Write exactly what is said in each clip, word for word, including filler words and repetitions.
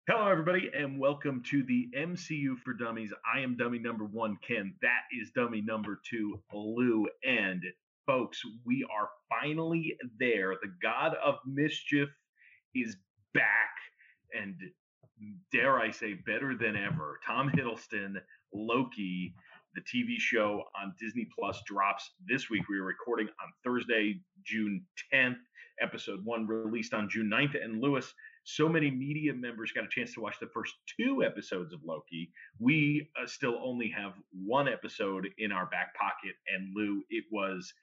Hello, everybody, and welcome to the M C U for Dummies. I am dummy number one, Ken. That is dummy number two, Lou. And folks, we are finally there. The God of Mischief is back, and dare I say, better than ever. Tom Hiddleston, Loki, the T V show on Disney Plus drops this week. We are recording on Thursday, June tenth. Episode one released on June ninth. And Lewis, so many media members got a chance to watch the first two episodes of Loki. We uh, still only have one episode in our back pocket. And Lou, it was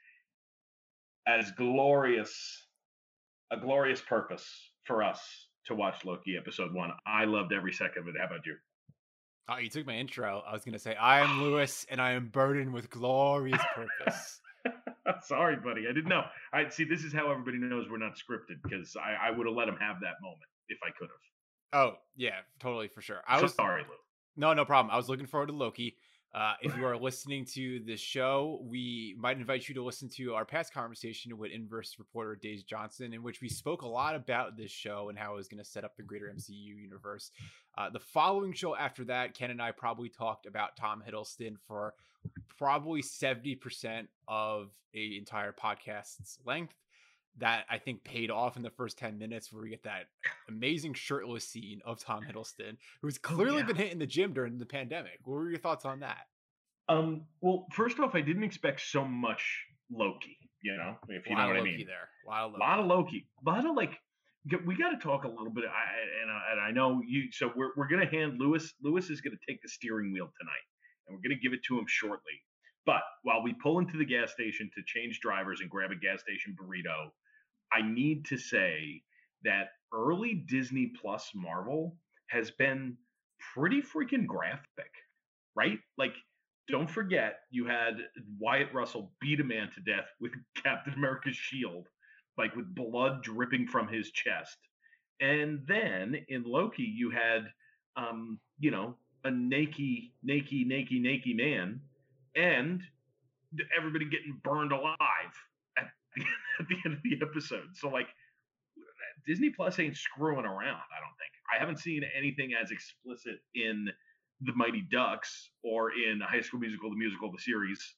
as glorious, a glorious purpose for us to watch Loki episode one. I loved every second of it. How about you? Oh, you took my intro. I was going to say, I am Lewis and I am burdened with glorious purpose. Sorry, buddy. I didn't know. I see. This is how everybody knows we're not scripted because I, I would have let him have that moment if I could have. Oh, yeah, totally, for sure. I So was sorry, Lou. No, no problem. I was looking forward to Loki. Uh, if you are listening to this show, we might invite you to listen to our past conversation with Inverse reporter Days Johnson, in which we spoke a lot about this show and how it was going to set up the greater M C U universe. Uh, the following show after that, Ken and I probably talked about Tom Hiddleston for probably seventy percent of a entire podcast's length. That I think paid off in the first ten minutes, where we get that amazing shirtless scene of Tom Hiddleston, who's clearly Oh, yeah. been hitting the gym during the pandemic. What were your thoughts on that? Um. Well, first off, I didn't expect so much Loki. You know, if A you lot know of what I Loki mean. there. A lot of A Loki. lot of Loki. A lot of like. We got to talk a little bit. I, and, I- and I know you. So we're we're gonna hand Lewis. Lewis is gonna take the steering wheel tonight, and we're gonna give it to him shortly. But while we pull into the gas station to change drivers and grab a gas station burrito, I need to say that early Disney Plus Marvel has been pretty freaking graphic, right? Like, don't forget you had Wyatt Russell beat a man to death with Captain America's shield, like with blood dripping from his chest. And then in Loki, you had, um, you know, a naked, naked, naked, naked man, and everybody getting burned alive at the, at the end of the episode. So like Disney Plus ain't screwing around. I don't think. I haven't seen anything as explicit in the Mighty Ducks or in High School Musical, the musical, the series.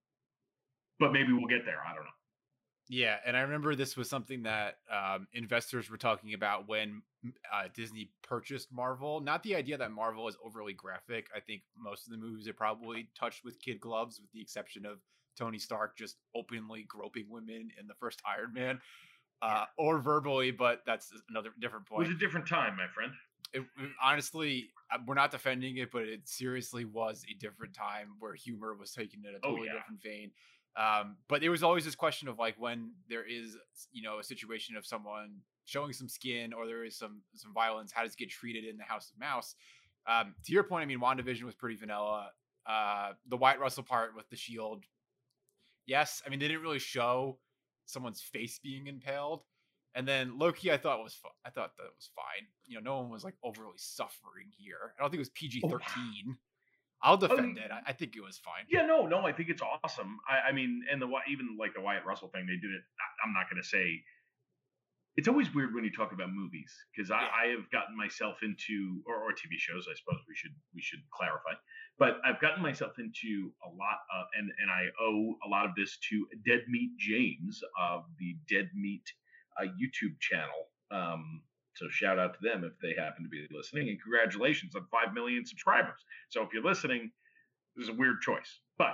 But maybe we'll get there. I don't know. Yeah, and I remember this was something that um, investors were talking about when uh, Disney purchased Marvel. Not the idea that Marvel is overly graphic. I think most of the movies are probably touched with kid gloves, with the exception of Tony Stark just openly groping women in the first Iron Man, uh, or verbally, but that's another different It was point. a different time, my friend. It, it- honestly, uh, we're not defending it, but it seriously was a different time where humor was taken in a Oh totally yeah. different vein. Um, but there was always this question of like when there is, you know, a situation of someone showing some skin or there is some some violence, how does it get treated in the House of Mouse? Um, to your point, I mean, WandaVision was pretty vanilla. Uh, the White Russell part with the shield, yes. I mean, they didn't really show someone's face being impaled. And then Loki, I thought was fu- I thought that was fine. You know, no one was like overly suffering here. I don't think it was P G Oh, thirteen. I'll defend um, it. I, I think it was fine. yeah, no, no. I think it's awesome. I, I mean, and the even like the Wyatt Russell thing, they did it. I, I'm not going to say it's always weird when you talk about movies because I, Yeah. I have gotten myself into or, or T V shows. I suppose we should we should clarify, but I've gotten myself into a lot of and and I owe a lot of this to Dead Meat James of the Dead Meat uh, YouTube channel. Um, so shout out to them if they happen to be listening, and congratulations on five million subscribers. So if you're listening, this is a weird choice, but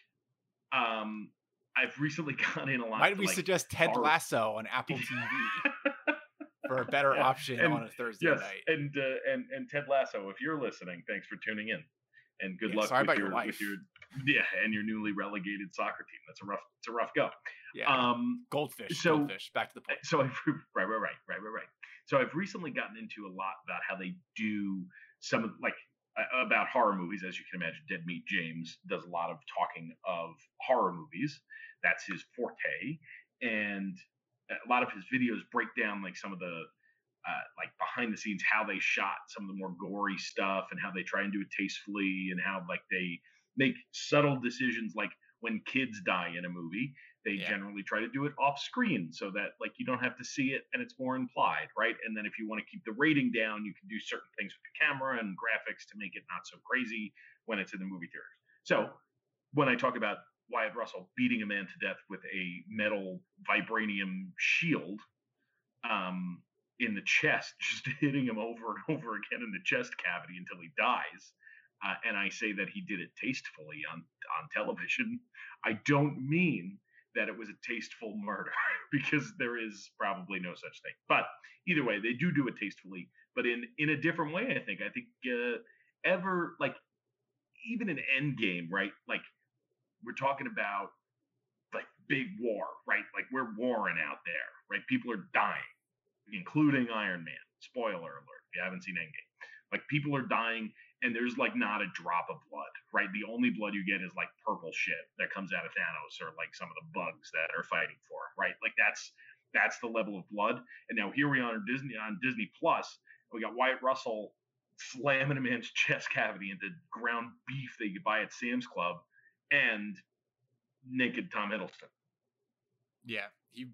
um, I've recently gone in a lot Might to we like suggest Ted horror. Lasso on Apple T V for a better Yeah, option and on a Thursday yes, night? and uh, and and Ted Lasso, if you're listening, thanks for tuning in, and good Yeah, luck sorry with about your your with life. your yeah and your newly relegated soccer team. That's a rough it's a rough go. Yeah, Um, goldfish, so goldfish. Back to the point. so I've right right right right right right. So I've recently gotten into a lot about how they do some of like uh, about horror movies. As you can imagine, Dead Meat James does a lot of talking of horror movies. That's his forte, and a lot of his videos break down like some of the uh, like behind the scenes how they shot some of the more gory stuff and how they try and do it tastefully and how like they make subtle decisions like when kids die in a movie They Yeah. generally try to do it off screen so that like you don't have to see it and it's more implied, right? And then if you want to keep the rating down, you can do certain things with the camera and graphics to make it not so crazy when it's in the movie theaters. So when I talk about Wyatt Russell beating a man to death with a metal vibranium shield um, in the chest, just hitting him over and over again in the chest cavity until he dies, uh, and I say that he did it tastefully on on television, I don't mean that it was a tasteful murder because there is probably no such thing. But either way, they do do it tastefully, but in in a different way. I think. I think uh, ever like even in Endgame, right? Like we're talking about like big war, right? Like we're warring out there, right? People are dying, including Iron Man. Spoiler alert, if you haven't seen Endgame. Like people are dying and there's like not a drop of blood, right? The only blood you get is like purple shit that comes out of Thanos or like some of the bugs that are fighting for him, right? Like that's that's the level of blood. And now here we are on Disney on Disney Plus, we got Wyatt Russell slamming a man's chest cavity into ground beef that you could buy at Sam's Club, and naked Tom Hiddleston. Yeah, he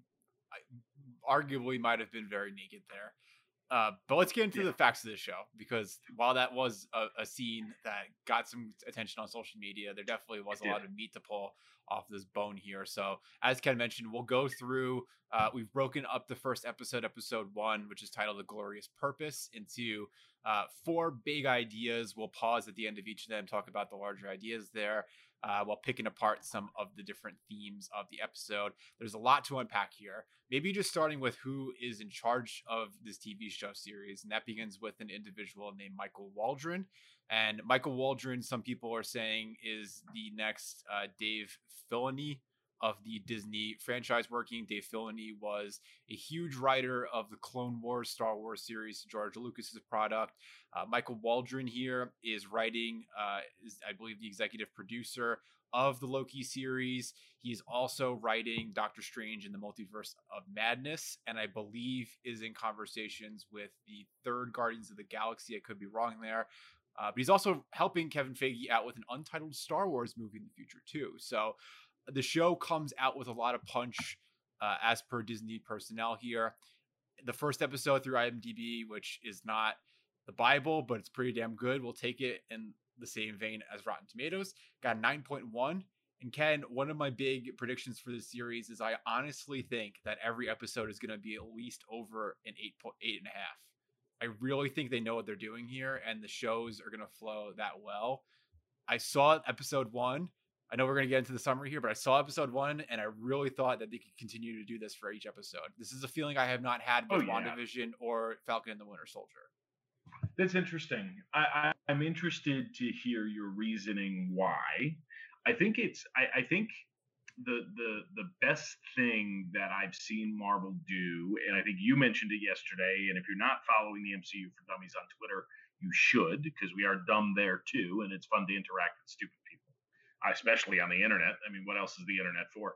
I, arguably might have been very naked there. Uh, but let's get into yeah. the facts of the show, because while that was a, a scene that got some attention on social media, there definitely was a lot of meat to pull off this bone here. So as Ken mentioned, we'll go through, uh, we've broken up the first episode, episode one, which is titled The Glorious Purpose, into uh, four big ideas. We'll pause at the end of each of them, talk about the larger ideas there, uh, while picking apart some of the different themes of the episode. There's a lot to unpack here. Maybe just starting with who is in charge of this T V show series. And that begins with an individual named Michael Waldron. And Michael Waldron, some people are saying, is the next uh, Dave Filoni of the Disney franchise working. Dave Filoni was a huge writer of the Clone Wars, Star Wars series, George Lucas's product. Uh, Michael Waldron here is writing, uh, is, I believe, the executive producer of the Loki series. He's also writing Doctor Strange in the Multiverse of Madness, and I believe is in conversations with the third Guardians of the Galaxy. I could be wrong there. Uh, but he's also helping Kevin Feige out with an untitled Star Wars movie in the future, too. So the show comes out with a lot of punch, uh, as per Disney personnel here. The first episode through IMDb, which is not the Bible, but it's pretty damn good. We'll take it in the same vein as Rotten Tomatoes. Got nine point one. And Ken, one of my big predictions for this series is I honestly think that every episode is going to be at least over an eight point eight and a half. I really think they know what they're doing here, and the shows are going to flow that well. I saw episode one. I know we're going to get into the summary here, but I saw episode one, and I really thought that they could continue to do this for each episode. This is a feeling I have not had with oh, yeah. WandaVision or Falcon and the Winter Soldier. That's interesting. I, I, I'm interested to hear your reasoning why. I think it's. I, I think the the the best thing that I've seen Marvel do, and I think you mentioned it yesterday. And if you're not following the M C U for Dummies on Twitter, you should, because we are dumb there too, and it's fun to interact with stupid people, especially on the internet. I mean, what else is the internet for?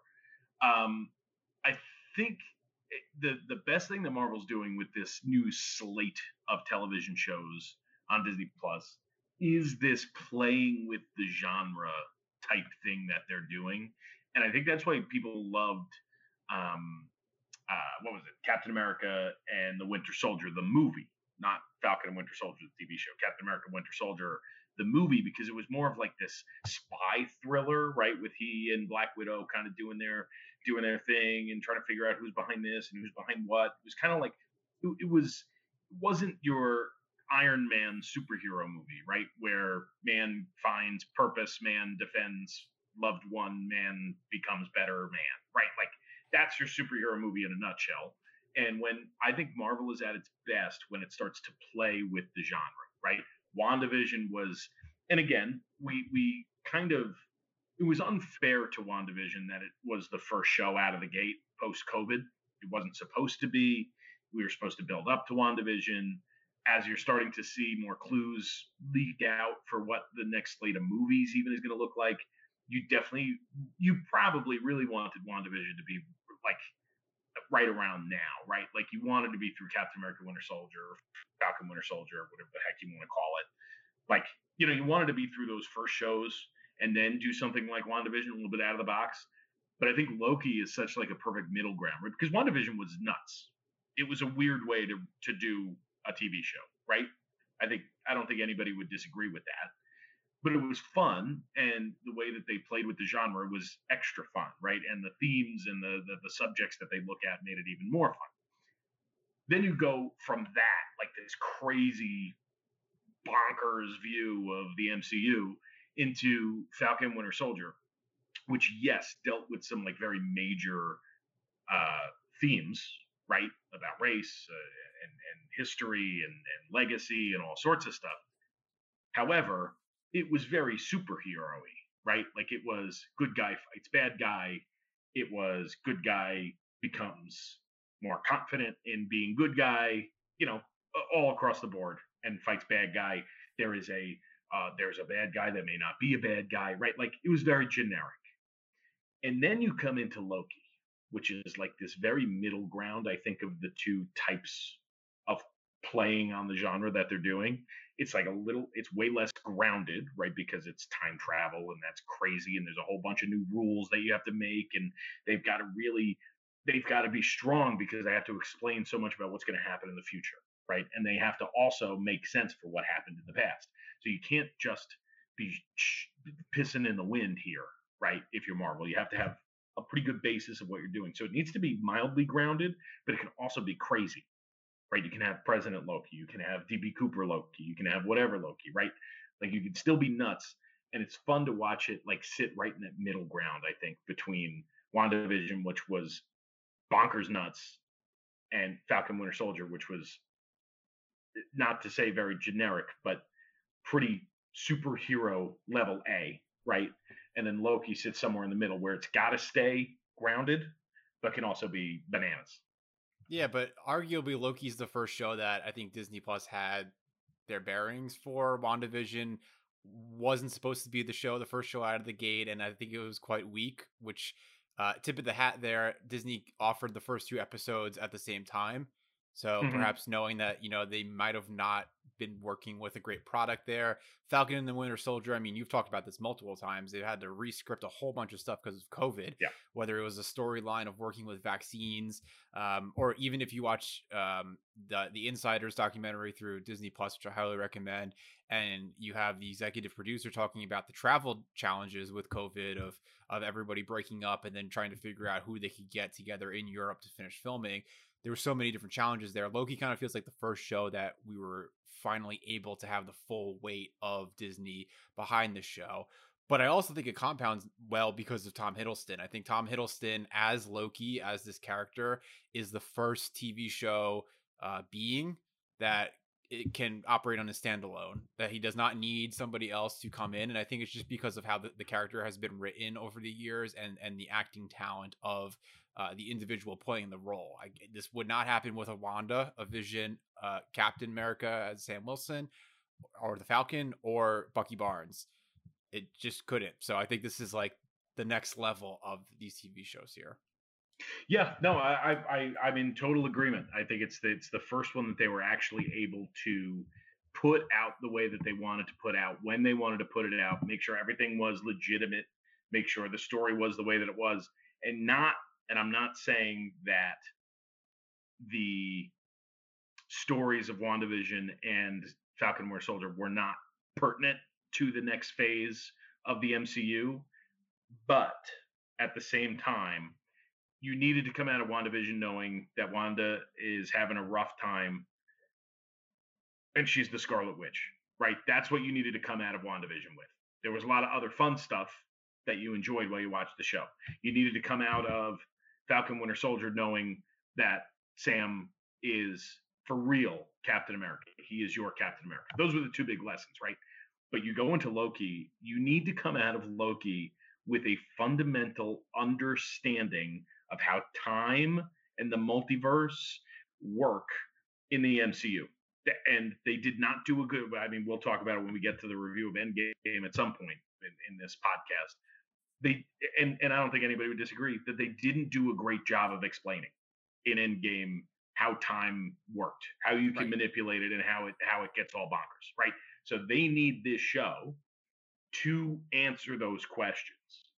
Um, I think the the best thing that Marvel's doing with this new slate of television shows on Disney Plus is this playing with the genre type thing that they're doing. And I think that's why people loved, um, uh, what was it, Captain America and the Winter Soldier, the movie, not Falcon and Winter Soldier, the T V show, Captain America, Winter Soldier, the movie, because it was more of like this spy thriller, right? With he and Black Widow kind of doing their doing their thing and trying to figure out who's behind this and who's behind what. It was kind of like, it, it was, it wasn't your Iron Man superhero movie, right? Where man finds purpose, man defends loved one, man becomes better man, right? Like that's your superhero movie in a nutshell. And when I think Marvel is at its best when it starts to play with the genre, right? WandaVision was, and again, we we kind of, it was unfair to WandaVision that it was the first show out of the gate post-COVID. It wasn't supposed to be. We were supposed to build up to WandaVision. As you're starting to see more clues leak out for what the next slate of movies even is going to look like, you definitely, you probably really wanted WandaVision to be like right around now, right? Like you wanted to be through Captain America, Winter Soldier, Falcon, Winter Soldier, whatever the heck you want to call it. Like, you know, you wanted to be through those first shows and then do something like WandaVision, a little bit out of the box. But I think Loki is such like a perfect middle ground, right? Because WandaVision was nuts. It was a weird way to to do a T V show, right? I think I don't think anybody would disagree with that. But it was fun, and the way that they played with the genre was extra fun, right? And the themes and the the, the subjects that they look at made it even more fun. Then you go from that, like this crazy bonkers view of the M C U, into Falcon Winter Soldier, which yes dealt with some like very major uh, themes, right, about race uh, and, and history and, and legacy and all sorts of stuff. However, it was very superhero-y, right? Like it was good guy fights bad guy. It was good guy becomes more confident in being good guy, you know, all across the board, and fights bad guy. There is a uh, there's a bad guy that may not be a bad guy, right? Like it was very generic. And then you come into Loki, which is like this very middle ground, I think, of the two types of playing on the genre that they're doing. It's like a little, it's way less grounded, right? Because it's time travel and that's crazy. And there's a whole bunch of new rules that you have to make. And they've got to really, they've got to be strong because they have to explain so much about what's going to happen in the future, right? And they have to also make sense for what happened in the past. So you can't just be pissing in the wind here, right? If you're Marvel, you have to have a pretty good basis of what you're doing. So it needs to be mildly grounded, but it can also be crazy, right? You can have President Loki, you can have D B Cooper Loki, you can have whatever Loki, right? Like you can still be nuts, and it's fun to watch it like sit right in that middle ground. I think between WandaVision, which was bonkers nuts, and Falcon Winter Soldier, which was not to say very generic, but pretty superhero level A, right? And then Loki sits somewhere in the middle where it's got to stay grounded, but can also be bananas. Yeah, but arguably Loki's the first show that I think Disney Plus had their bearings for. WandaVision wasn't supposed to be the show, the first show out of the gate, and I think it was quite weak, which uh tip of the hat there, Disney offered the first two episodes at the same time. So Mm-hmm. perhaps knowing that, you know, they might have not been working with a great product there. Falcon and the Winter Soldier, I mean, you've talked about this multiple times. They've had to rescript a whole bunch of stuff because of COVID, Yeah. whether it was a storyline of working with vaccines, um, or even if you watch um, the the Insiders documentary through Disney Plus, which I highly recommend, and you have the executive producer talking about the travel challenges with COVID of of everybody breaking up and then trying to figure out who they could get together in Europe to finish filming. There were so many different challenges there. Loki kind of feels like the first show that we were finally able to have the full weight of Disney behind the show. But I also think it compounds well because of Tom Hiddleston. I think Tom Hiddleston as Loki, as this character, is the first T V show uh, being that it can operate on a standalone, that he does not need somebody else to come in. And I think it's just because of how the, the character has been written over the years, and and the acting talent of uh, the individual playing the role. I, this would not happen with a Wanda, a Vision, uh, Captain America as Sam Wilson, or the Falcon, or Bucky Barnes. It just couldn't. So I think this is like the next level of these T V shows here. Yeah, no, I, I, I'm in total agreement. I think it's the, it's the first one that they were actually able to put out the way that they wanted to put out, when they wanted to put it out, make sure everything was legitimate, make sure the story was the way that it was, and not. And I'm not saying that the stories of WandaVision and Falcon Winter Soldier were not pertinent to the next phase of the M C U, but at the same time, you needed to come out of WandaVision knowing that Wanda is having a rough time and she's the Scarlet Witch, right? That's what you needed to come out of WandaVision with. There was a lot of other fun stuff that you enjoyed while you watched the show. You needed to come out of Falcon Winter Soldier knowing that Sam is for real Captain America. He is your Captain America. Those were the two big lessons, right? But you go into Loki, you need to come out of Loki with a fundamental understanding of how time and the multiverse work in the M C U. And they did not do a good. I mean, we'll talk about it when we get to the review of Endgame at some point in, in this podcast. They and and I don't think anybody would disagree that they didn't do a great job of explaining in Endgame how time worked, how you can Right. manipulate it, and how it how it gets all bonkers, right? So they need this show to answer those questions.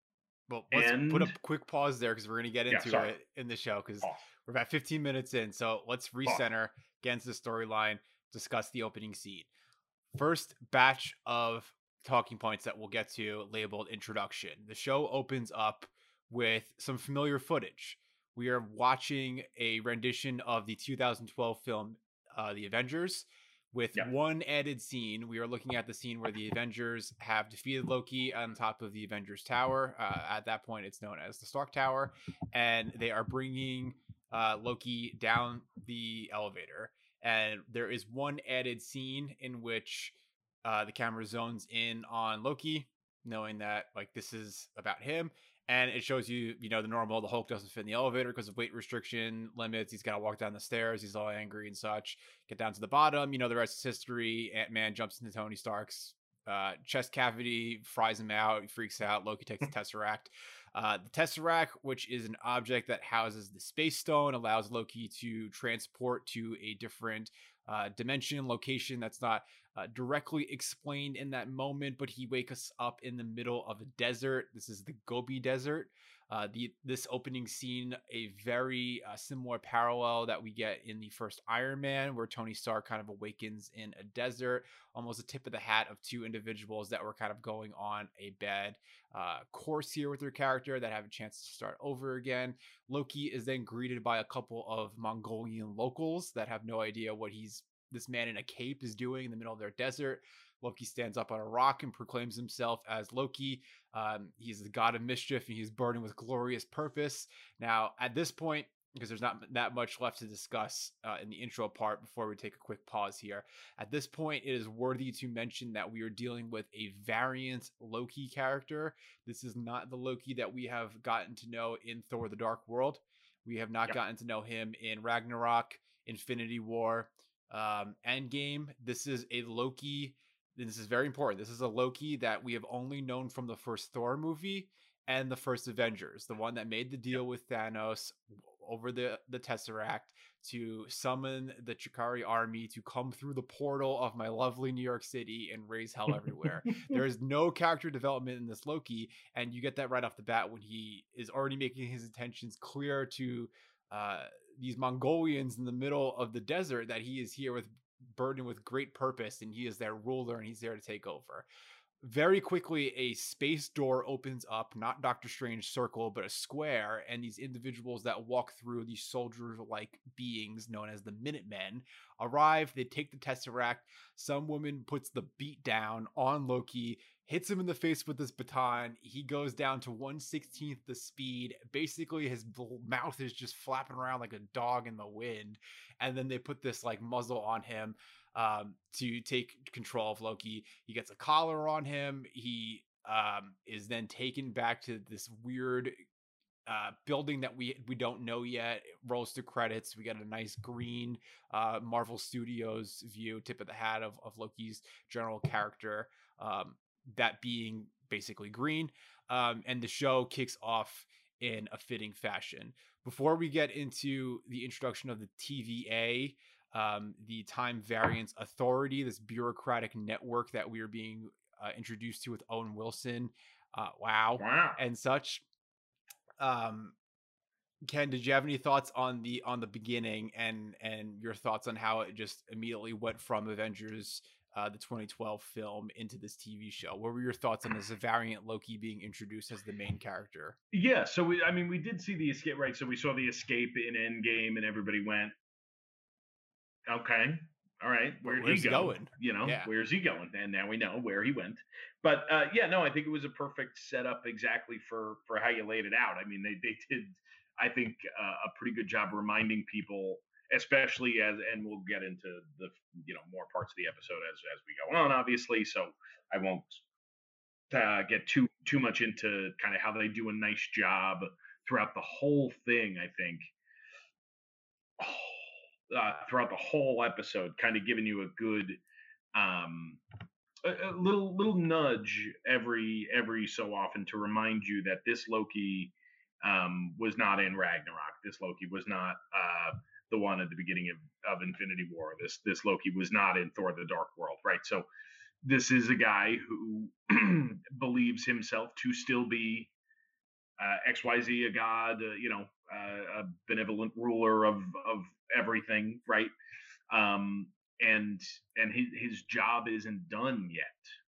Well, let's put a And quick pause there because we're going to get yeah, into sorry, it in the show because pause, we're about fifteen minutes in. So let's pause. recenter, get into the storyline, discuss the opening scene. First batch of talking points that we'll get to labeled introduction. The show opens up with some familiar footage. We are watching a rendition of the two thousand twelve film uh, The Avengers with Yeah, one added scene. We are looking at the scene where the Avengers have defeated Loki on top of the Avengers Tower. Uh, at that point, it's known as the Stark Tower, and they are bringing uh, Loki down the elevator. And there is one added scene in which uh, the camera zones in on Loki, knowing that like this is about him, and it shows you, you know, the normal. The Hulk doesn't fit in the elevator because of weight restriction limits. He's got to walk down the stairs. He's all angry and such. Get down to the bottom. You know, the rest is history. Ant-Man jumps into Tony Stark's uh, chest cavity, fries him out. He freaks out. Loki takes the Tesseract. Uh, the Tesseract, which is an object that houses the Space Stone, allows Loki to transport to a different uh, dimension, location that's not uh, directly explained in that moment, but he wakes up in the middle of a desert. This is the Gobi Desert. Uh, the this opening scene, a very uh, similar parallel that we get in the first Iron Man, where Tony Stark kind of awakens in a desert, almost a tip of the hat of two individuals that were kind of going on a bad uh, course here with their character that have a chance to start over again. Loki is then greeted by a couple of Mongolian locals that have no idea what he's this man in a cape is doing in the middle of their desert. Loki stands up on a rock and proclaims himself as Loki. Um, he's the god of mischief and he's burning with glorious purpose. Now, at this point, because there's not that much left to discuss uh, in the intro part before we take a quick pause here. At this point, it is worthy to mention that we are dealing with a variant Loki character. This is not the Loki that we have gotten to know in Thor the Dark World. We have not yeah, gotten to know him in Ragnarok, Infinity War, um, Endgame. This is a Loki. This is very important. This is a Loki that we have only known from the first Thor movie and the first Avengers, the one that made the yeah. deal with Thanos over the the Tesseract to summon the Chitauri army to come through the portal of my lovely New York City and raise hell everywhere. There is no character development in this Loki, and you get that right off the bat when he is already making his intentions clear to uh, these Mongolians in the middle of the desert that he is here with burdened with great purpose and he is their ruler and he's there to take over. Very quickly, a space door opens up, not Doctor Strange circle, but a square, and these individuals that walk through, these soldier-like beings known as the Minutemen, arrive. They take the Tesseract. Some woman puts the beat down on Loki, hits him in the face with this baton. He goes down to one sixteenth the speed. Basically, his mouth is just flapping around like a dog in the wind. And then they put this like muzzle on him um, to take control of Loki. He gets a collar on him. He um, is then taken back to this weird uh, building that we we don't know yet. It rolls through credits. We get a nice green uh, Marvel Studios view, tip of the hat of, of Loki's general character, um, that being basically green. Um, and the show kicks off in a fitting fashion. Before we get into the introduction of the T V A, um, the Time Variance Authority, this bureaucratic network that we are being uh, introduced to with Owen Wilson, uh, wow, Wow. and such. Um, Ken, did you have any thoughts on the on the beginning and and your thoughts on how it just immediately went from Avengers, uh, the twenty twelve film, into this T V show? What were your thoughts on this variant Loki being introduced as the main character? Yeah, so we, I mean, we did see the escape, right? So we saw the escape in Endgame, and everybody went, okay, all right, But where'd he where's he go? going? You know, Yeah. where's he going? And now we know where he went. But uh, yeah, no, I think it was a perfect setup exactly for for how you laid it out. I mean, they they did, I think, uh, a pretty good job reminding people, especially as, and we'll get into the you know more parts of the episode as as we go on, obviously. So I won't uh, get too too much into kind of how they do a nice job throughout the whole thing. I think uh, throughout the whole episode, kind of giving you a good um, a, a little little nudge every every so often to remind you that this Loki um, was not in Ragnarok. This Loki was not uh, the one at the beginning of, of Infinity War. This this Loki was not in Thor: The Dark World, right? So this is a guy who believes himself to still be uh, X Y Z, a god, uh, you know, uh, a benevolent ruler of of everything, right? Um, and and his his job isn't done yet.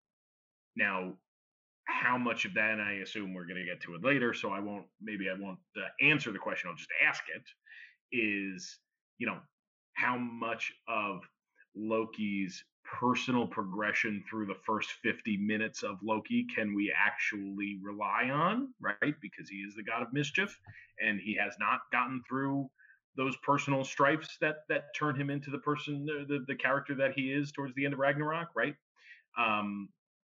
Now, how much of that, and I assume we're going to get to it later, so I won't. Maybe I won't uh, answer the question. I'll just ask it. Is, you know, how much of Loki's personal progression through the first fifty minutes of Loki can we actually rely on, right? Because he is the god of mischief, and he has not gotten through those personal strifes that that turn him into the person, the, the, the character that he is towards the end of Ragnarok, right? Um,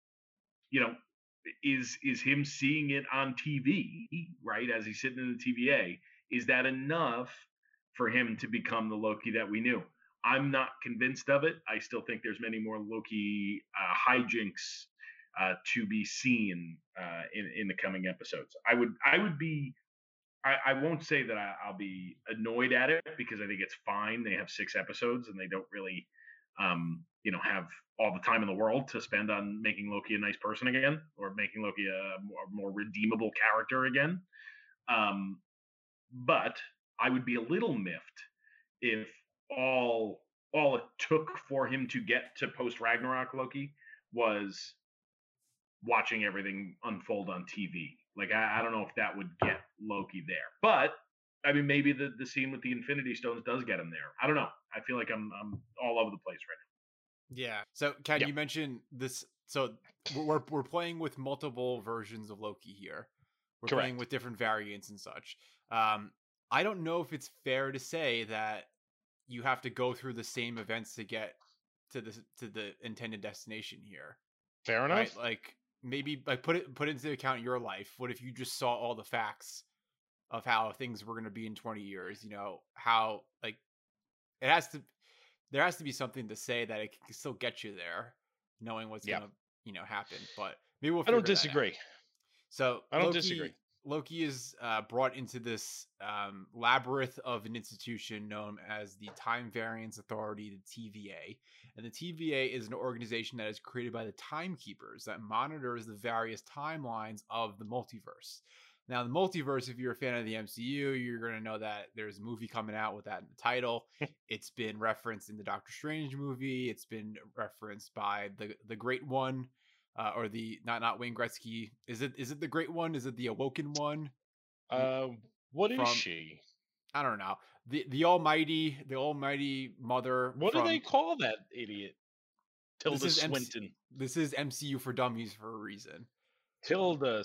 you know, is is him seeing it on T V, right, as he's sitting in the T V A, is that enough for him to become the Loki that we knew? I'm not convinced of it. I still think there's many more Loki uh, hijinks uh, to be seen uh, in in the coming episodes. I would I would be I, I won't say that I, I'll be annoyed at it, because I think it's fine. They have six episodes and they don't really, um, you know, have all the time in the world to spend on making Loki a nice person again, or making Loki a more, more redeemable character again. Um, but I would be a little miffed if all all it took for him to get to post Ragnarok Loki was watching everything unfold on T V. Like, I, I don't know if that would get Loki there, but I mean, maybe the, the scene with the Infinity Stones does get him there. I don't know. I feel like I'm I'm all over the place right now. Yeah. So, Ken, Yeah. you mentioned this. So we're we're playing with multiple versions of Loki here. We're Correct. playing with different variants and such. Um, I don't know if it's fair to say that you have to go through the same events to get to the to the intended destination here. Fair enough. Right? Like, maybe like put it put into account your life. What if you just saw all the facts of how things were going to be in twenty years? You know, how, like, it has to, there has to be something to say that it can still get you there, knowing what's Yeah. going to, you know, happen. But maybe we'll I don't figure that out. disagree. So I don't Loki, disagree. Loki is uh, brought into this um, labyrinth of an institution known as the Time Variance Authority, the T V A. And the T V A is an organization that is created by the Timekeepers that monitors the various timelines of the multiverse. Now, the multiverse, if you're a fan of the M C U, you're going to know that there's a movie coming out with that in the title. It's been referenced in the Doctor Strange movie. It's been referenced by the the Great One. Uh, or the not not Wayne Gretzky. Is it is it the Great One? Is it the Awoken One? Uh, what is From- she? I don't know. The the Almighty, the Almighty Mother. What from, do they call that idiot? Tilda This is M C Swinton. This is M C U for Dummies for a reason. Tilda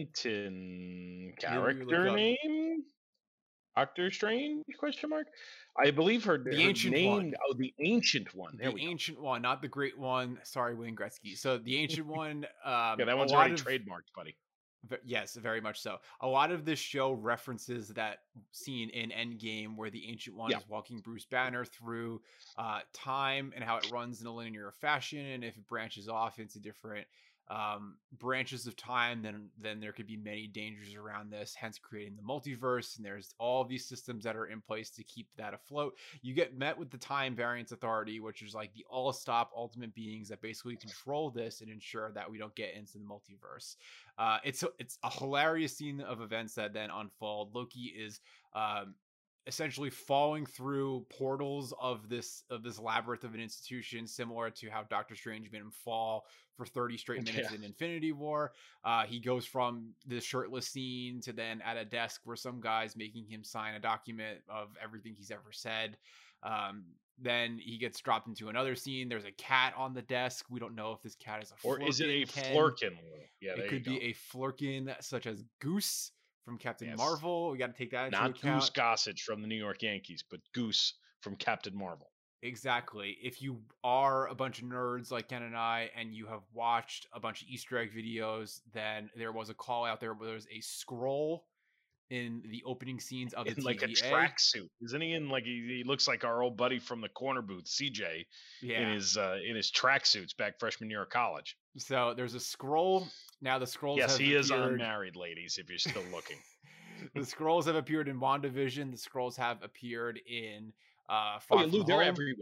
Swinton you look character up- name? Doctor Strange? Question mark. I believe her, The her Ancient name. One. Oh, the Ancient One. There The we go. Ancient One, not the Great One. Sorry, Wayne Gretzky. So the Ancient One. Um, Yeah, that a one's lot already of- trademarked, buddy. Ve- Yes, very much so. A lot of this show references that scene in Endgame where the Ancient One Yeah. is walking Bruce Banner through uh, time and how it runs in a linear fashion, and if it branches off into different um, branches of time, then then there could be many dangers around this, hence creating the multiverse. And there's all these systems that are in place to keep that afloat. You get met with the Time Variance Authority, which is like the all-stop ultimate beings that basically control this and ensure that we don't get into the multiverse. Uh, it's a, it's a hilarious scene of events that then unfold. Loki is um, essentially falling through portals of this of this labyrinth of an institution, similar to how Doctor Strange made him fall for thirty straight minutes Yeah. in Infinity War. Uh, he goes from the shirtless scene to then at a desk where some guy's making him sign a document of everything he's ever said. Um, then he gets dropped into another scene. There's a cat on the desk. We don't know if this cat is a Or is it a Flurkin, Ken. Flurkin? Yeah, there It could you be a Flurkin such as Goose from Captain Yes. Marvel. We got to take that into Not account. Goose Gossage from the New York Yankees, but Goose from Captain Marvel. Exactly. If you are a bunch of nerds like Ken and I, and you have watched a bunch of Easter egg videos, then there was a call out there where there was a scroll in the opening scenes of the In like a T V A. tracksuit, isn't he? In like he, he looks like our old buddy from the corner booth, C J, Yeah. in his uh, in his tracksuits back freshman year of college. So there's a scroll. Now the scrolls Yes, have he is appeared. unmarried, ladies. If you're still looking, The scrolls have appeared in WandaVision. The scrolls have appeared in uh oh, Far yeah, From Lou, they're Home. everywhere.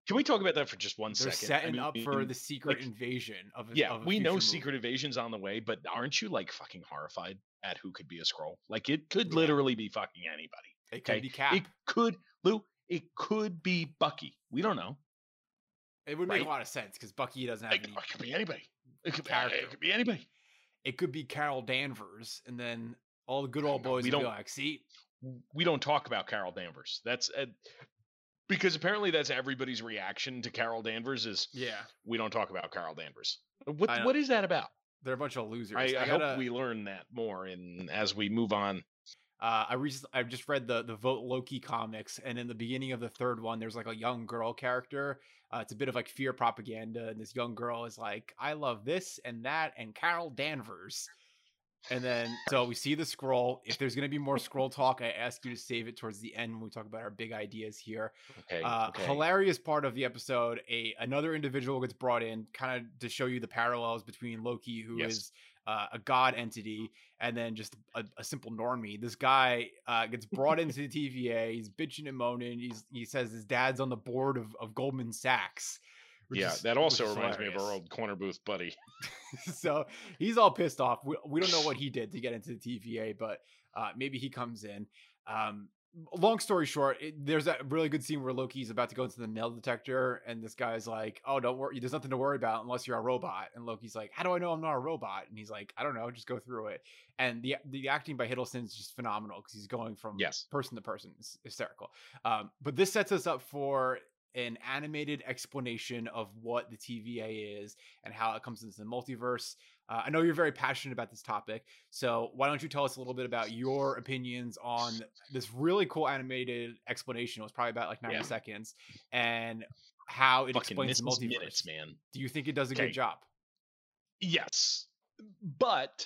Can we talk about that for just one They're second? setting I up mean, for the secret like, invasion of a, yeah, of a we know future secret movie. invasion's on the way, but aren't you like fucking horrified at who could be a scroll? Like it could Yeah. literally be fucking anybody. It could Okay, be Cap. it could Lou. It could be Bucky. We don't know. It would right? make a lot of sense because Bucky doesn't have It, any it could be anybody. It could, be, character. it could be anybody. It could be Carol Danvers, and then all the good old No, boys we would be don't- like, "See, We don't talk about Carol Danvers. That's uh, because apparently that's everybody's reaction to Carol Danvers is yeah, we don't talk about Carol Danvers. What I know. what is that about? they're a bunch of losers." I, I, gotta, hope we learn that more in as we move on. Uh, I re- I've just read the the Vote Loki comics, and in the beginning of the third one, there's like a young girl character. Uh, it's a bit of like fear propaganda, and this young girl is like, "I love this and that," and Carol Danvers. And then, so we see the scroll. If there's going to be more scroll talk, I ask you to save it towards the end when we talk about our big ideas here. Okay. Uh, okay. Hilarious part of the episode: a another individual gets brought in, kind of to show you the parallels between Loki, who Yes. is uh, a god entity, and then just a, a simple normie. This guy uh, gets brought into the T V A. He's bitching and moaning. He's he says his dad's on the board of, of Goldman Sachs. which Yeah, is- that also which is reminds me of our hilarious. old corner booth buddy. So he's all pissed off. We, we don't know what he did to get into the T V A, but uh, maybe he comes in. Um, long story short, it, there's a really good scene where Loki's about to go into the metal detector, and this guy's like, "Oh, don't worry. There's nothing to worry about unless you're a robot." And Loki's like, "How do I know I'm not a robot?" And he's like, "I don't know. Just go through it." And the the acting by Hiddleston is just phenomenal because he's going from Yes. person to person. It's hysterical. Um, but this sets us up for an animated explanation of what the T V A is and how it comes into the multiverse. Uh, I know you're very passionate about this topic, so why don't you tell us a little bit about your opinions on this really cool animated explanation? It was probably about like ninety Yeah. seconds, and how it Fucking explains the misses multiverse. minutes, man. Do you think it does a Okay. good job? Yes, but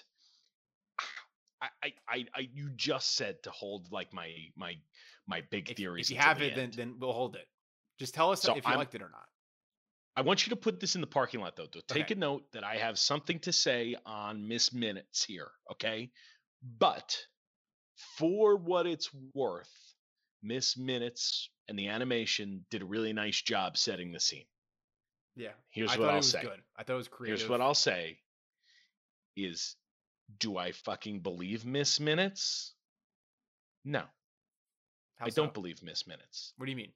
I, I, I, I, you just said to hold like my my my big If, theories. if you until have the it, then end. then we'll hold it. Just tell us So if you I'm- liked it or not. I want you to put this in the parking lot, though. though. Take Okay. a note that I have something to say on Miss Minutes here, okay? But for what it's worth, Miss Minutes and the animation did a really nice job setting the scene. Yeah, Here's I what thought I'll it was say. good. I thought it was creative. Here's what I'll say is, do I fucking believe Miss Minutes? No, How I so? don't believe Miss Minutes. What do you mean?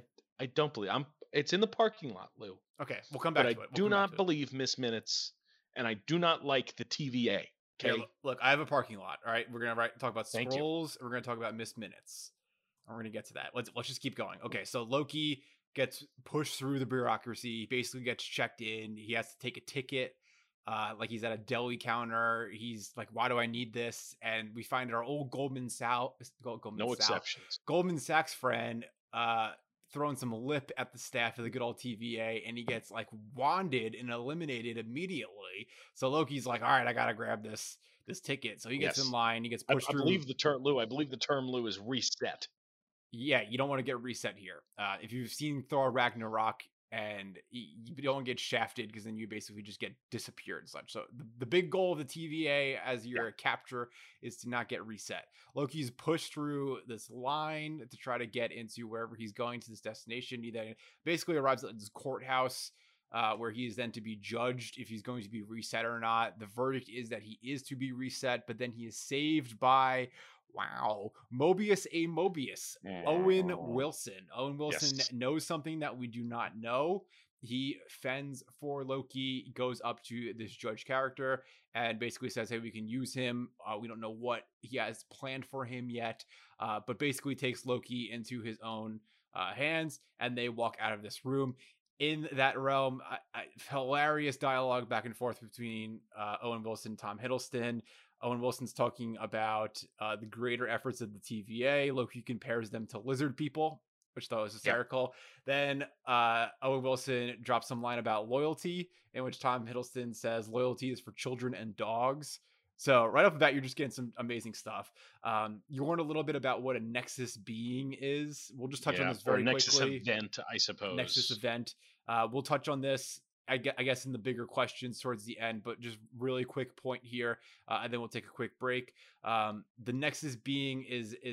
I don't believe I'm it's in the parking lot, Lou. Okay, we'll come back But I to it. We'll do come back not to it. believe Miss Minutes, and I do not like the T V A. Okay. Yeah, look, look, I have a parking lot. All right, we're gonna write, talk about Thank you. scrolls. And we're gonna talk about missed minutes. And we're gonna get to that. Let's let's just keep going. Okay, so Loki gets pushed through the bureaucracy. He basically gets checked in. He has to take a ticket. Uh, like he's at a deli counter. He's like, "Why do I need this?" And we find our old Goldman Sachs, Goldman No Sachs, exceptions. Goldman Sachs friend uh throwing some lip at the staff of the good old T V A, and he gets like wanded and eliminated immediately. So Loki's like, all right, I gotta grab this this ticket. So he gets Yes. in line, he gets I, pushed I through. believe the term Lou. I believe the term Lou is reset. Yeah, you don't want to get reset here. Uh, if you've seen Thor Ragnarok, and y- you don't get shafted because then you basically just get disappeared and such. So the, the big goal of the T V A as your capture is to not get reset. Loki's pushed through this line to try to get into wherever he's going to this destination. He then basically arrives at this courthouse uh, where he is then to be judged if he's going to be reset or not. The verdict is that he is to be reset, but then he is saved by, wow, Mobius a Mobius. Owen Wilson. Owen Wilson Yes. knows something that we do not know. He fends for Loki, goes up to this judge character, and basically says, hey, we can use him. Uh, we don't know what he has planned for him yet, uh, but basically takes Loki into his own uh, hands, and they walk out of this room. In that realm, I, I, hilarious dialogue back and forth between uh, Owen Wilson and Tom Hiddleston. Owen Wilson's talking about uh, the greater efforts of the T V A. Loki compares them to lizard people, which I thought was hysterical. Then uh, Owen Wilson drops some line about loyalty, in which Tom Hiddleston says loyalty is for children and dogs. So right off the bat, you're just getting some amazing stuff. Um, you learned a little bit about what a Nexus being is. We'll just touch on Yeah, this very or Nexus quickly. event, I suppose. Nexus event. Uh, we'll touch on this, I gue- I guess, in the bigger questions towards the end, but just really quick point here, uh, and then we'll take a quick break. Um, the Nexus being is is an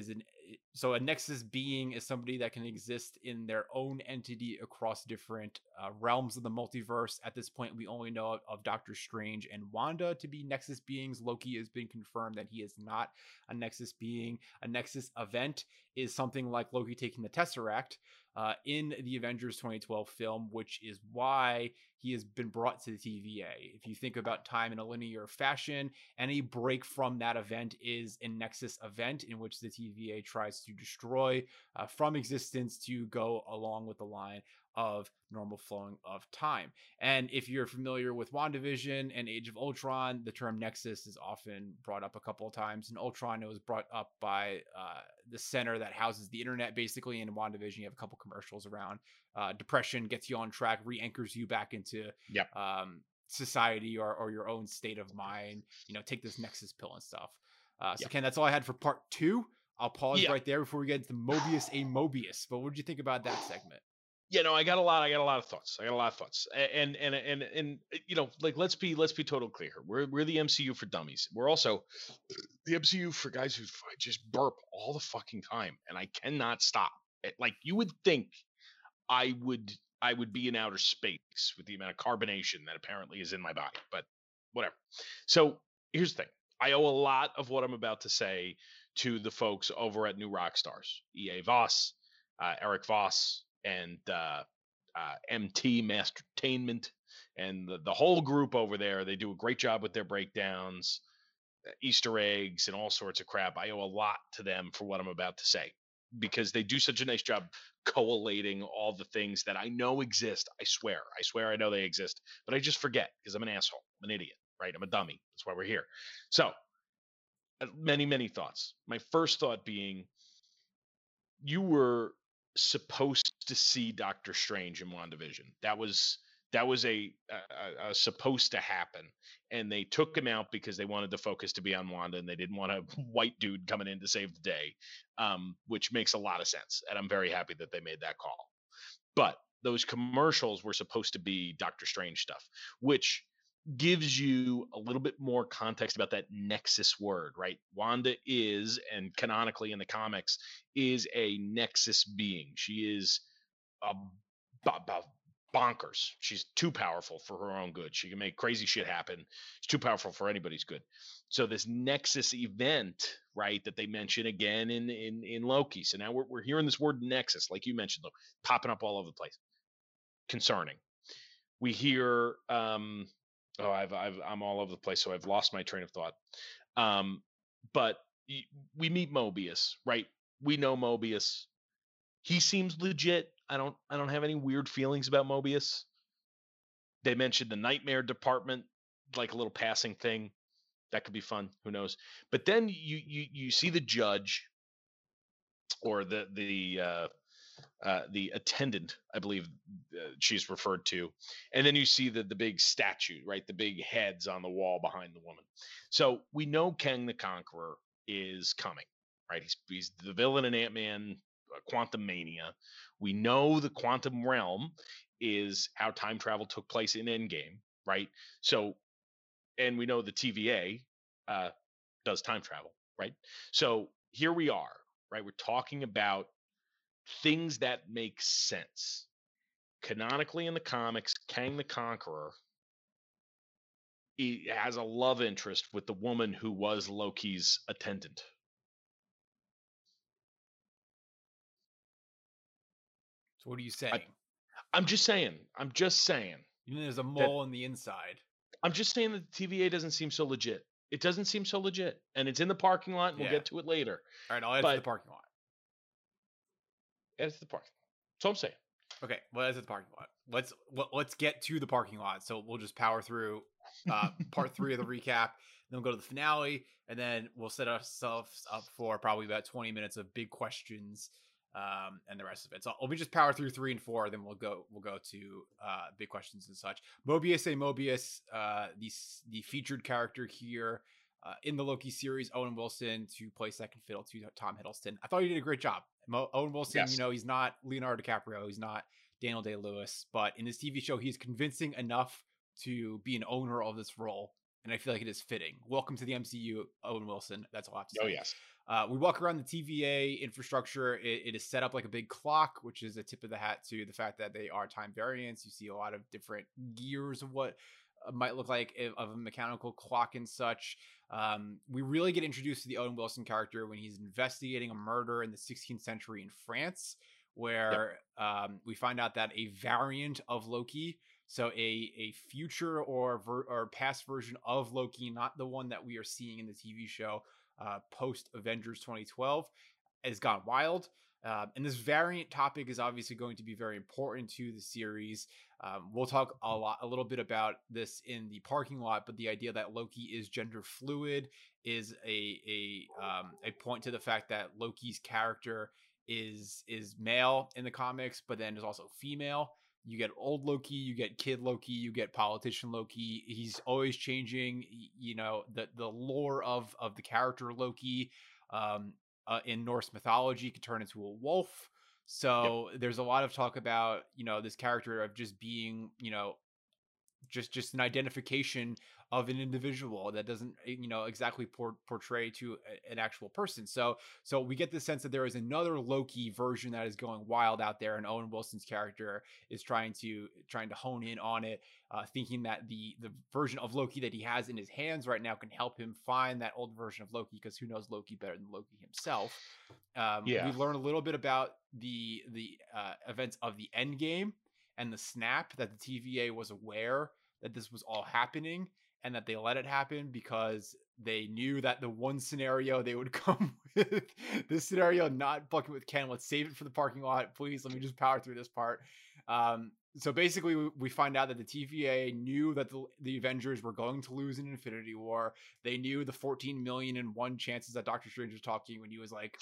so a Nexus being is somebody that can exist in their own entity across different uh, realms of the multiverse. At this point, we only know of, of Doctor Strange and Wanda to be Nexus beings. Loki has been confirmed that he is not a Nexus being. A Nexus event is something like Loki taking the Tesseract uh, in the Avengers twenty twelve film, which is why he has been brought to the T V A. If you think about time in a linear fashion, any break from that event is a Nexus event in which the T V A tries to destroy uh, from existence to go along with the line of normal flowing of time. And if you're familiar with WandaVision and Age of Ultron, the term Nexus is often brought up a couple of times. In Ultron, it was brought up by uh, the center that houses the internet, basically. In WandaVision, you have a couple commercials around uh, depression gets you on track, re-anchors you back into Yep. um, society or, or your own state of mind. You know, take this Nexus pill and stuff. Uh, so, Yep. Ken, that's all I had for part two. I'll pause Yeah. right there before we get into Mobius a Mobius. But what did you think about that segment? Yeah, no, I got a lot. I got a lot of thoughts. I got a lot of thoughts. A- And and and and you know, like let's be let's be total clear here. We're we're the M C U for dummies. We're also the M C U for guys who f- just burp all the fucking time, and I cannot stop. It- Like you would think, I would I would be in outer space with the amount of carbonation that apparently is in my body, but whatever. So here's the thing. I owe a lot of what I'm about to say to the folks over at New Rockstars, E A Voss, uh, Eric Voss, and uh, uh, M T Mastertainment, and the, the whole group over there. They do a great job with their breakdowns, uh, Easter eggs, and all sorts of crap. I owe a lot to them for what I'm about to say because they do such a nice job collating all the things that I know exist. I swear, I swear I know they exist, but I just forget because I'm an asshole, I'm an idiot, right? I'm a dummy. That's why we're here. So, uh, many, many thoughts. My first thought being, you were supposed to see Doctor Strange in WandaVision. That was that was a, a, a, a supposed to happen, and they took him out because they wanted the focus to be on Wanda, and they didn't want a white dude coming in to save the day, um, which makes a lot of sense, and I'm very happy that they made that call. But those commercials were supposed to be Doctor Strange stuff, which gives you a little bit more context about that Nexus word, right? Wanda is, and canonically in the comics, is a Nexus being. She is a b- b- bonkers. She's too powerful for her own good. She can make crazy shit happen. She's too powerful for anybody's good. So this Nexus event, right, that they mention again in in in Loki. So now we're we're hearing this word Nexus, like you mentioned, though, popping up all over the place. Concerning. We hear um oh I've I've I'm all over the place, so I've lost my train of thought. Um, but y- we meet Mobius, right? We know Mobius. He seems legit. I don't I don't have any weird feelings about Mobius. They mentioned the Nightmare Department, like a little passing thing. That could be fun. Who knows? But then you you you see the judge or the the uh, uh, the attendant, I believe uh, she's referred to, and then you see the the big statue, right? The big heads on the wall behind the woman. So we know Kang the Conqueror is coming, right? He's he's the villain in Ant Man, uh, Quantum Mania. We know the quantum realm is how time travel took place in Endgame, right? So, and we know the T V A uh, does time travel, right? So here we are, right? We're talking about things that make sense. Canonically in the comics, Kang the Conqueror he has a love interest with the woman who was Loki's attendant. So what are you saying? I'm just saying. I'm just saying. You know, there's a that- mole on the inside. I'm just saying that the T V A doesn't seem so legit. It doesn't seem so legit, and it's in the parking lot. And Yeah. We'll get to it later. All right, I'll add to But- the parking lot. It's the parking lot. That's all I'm saying. Okay, well, that's at the parking lot. Let's let- let's get to the parking lot. So we'll just power through uh, part three of the recap. Then we'll go to the finale, and then we'll set ourselves up for probably about twenty minutes of big questions um, and the rest of it. So let me just power through three and four, then we'll go we'll go to uh, big questions and such. Mobius a Mobius, uh, the s- the featured character here uh, in the Loki series, Owen Wilson to play second fiddle to Tom Hiddleston. I thought he did a great job. Mo- Owen Wilson, Yes. you know, he's not Leonardo DiCaprio, he's not Daniel Day-Lewis, but in this T V show, he's convincing enough to be an owner of this role. and I feel like it is fitting. Welcome to the M C U, Owen Wilson. That's a lot to Oh, say. yes. Uh, we walk around the T V A infrastructure. It, it is set up like a big clock, which is a tip of the hat to the fact that they are time variants. You see a lot of different gears of what uh, might look like a, of a mechanical clock and such. Um, we really get introduced to the Owen Wilson character when he's investigating a murder in the sixteenth century in France, where yep. um, we find out that a variant of Loki, so a a future or ver- or past version of Loki, not the one that we are seeing in the T V show, uh, post Avengers twenty twelve, has gone wild. Uh, and this variant topic is obviously going to be very important to the series. Um, we'll talk a lot, a little bit about this in the parking lot, but the idea that Loki is gender fluid is a a um, a point to the fact that Loki's character is is male in the comics, but then is also female. You get old Loki, you get kid Loki, you get politician Loki. He's always changing. You know, the the lore of of the character Loki um, uh, in Norse mythology could turn into a wolf. So yep. there's a lot of talk about, you know, this character of just being, you know, just just an identification of an individual that doesn't, you know, exactly por- portray to a, an actual person. So so we get the sense that there is another Loki version that is going wild out there, and Owen Wilson's character is trying to trying to hone in on it, uh, thinking that the the version of Loki that he has in his hands right now can help him find that old version of Loki, because who knows Loki better than Loki himself. Um, yeah. We learn a little bit about the the uh, events of the Endgame and the snap, that the T V A was aware that this was all happening and that they let it happen because they knew that the one scenario they would come with, this scenario, not bucking with Ken, let's save it for the parking lot, please, let me just power through this part. Um, so basically we, we find out that the T V A knew that the, the Avengers were going to lose in Infinity War. They knew the fourteen million and one chances that Doctor Strange was talking when he was like,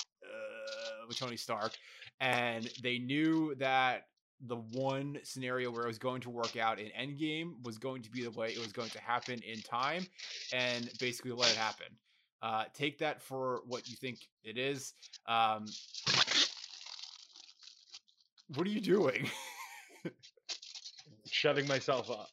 uh, with Tony Stark. And they knew that the one scenario where it was going to work out in Endgame was going to be the way it was going to happen in time, and basically let it happen. Uh, take that for what you think it is. Um, what are you doing? Shutting myself up.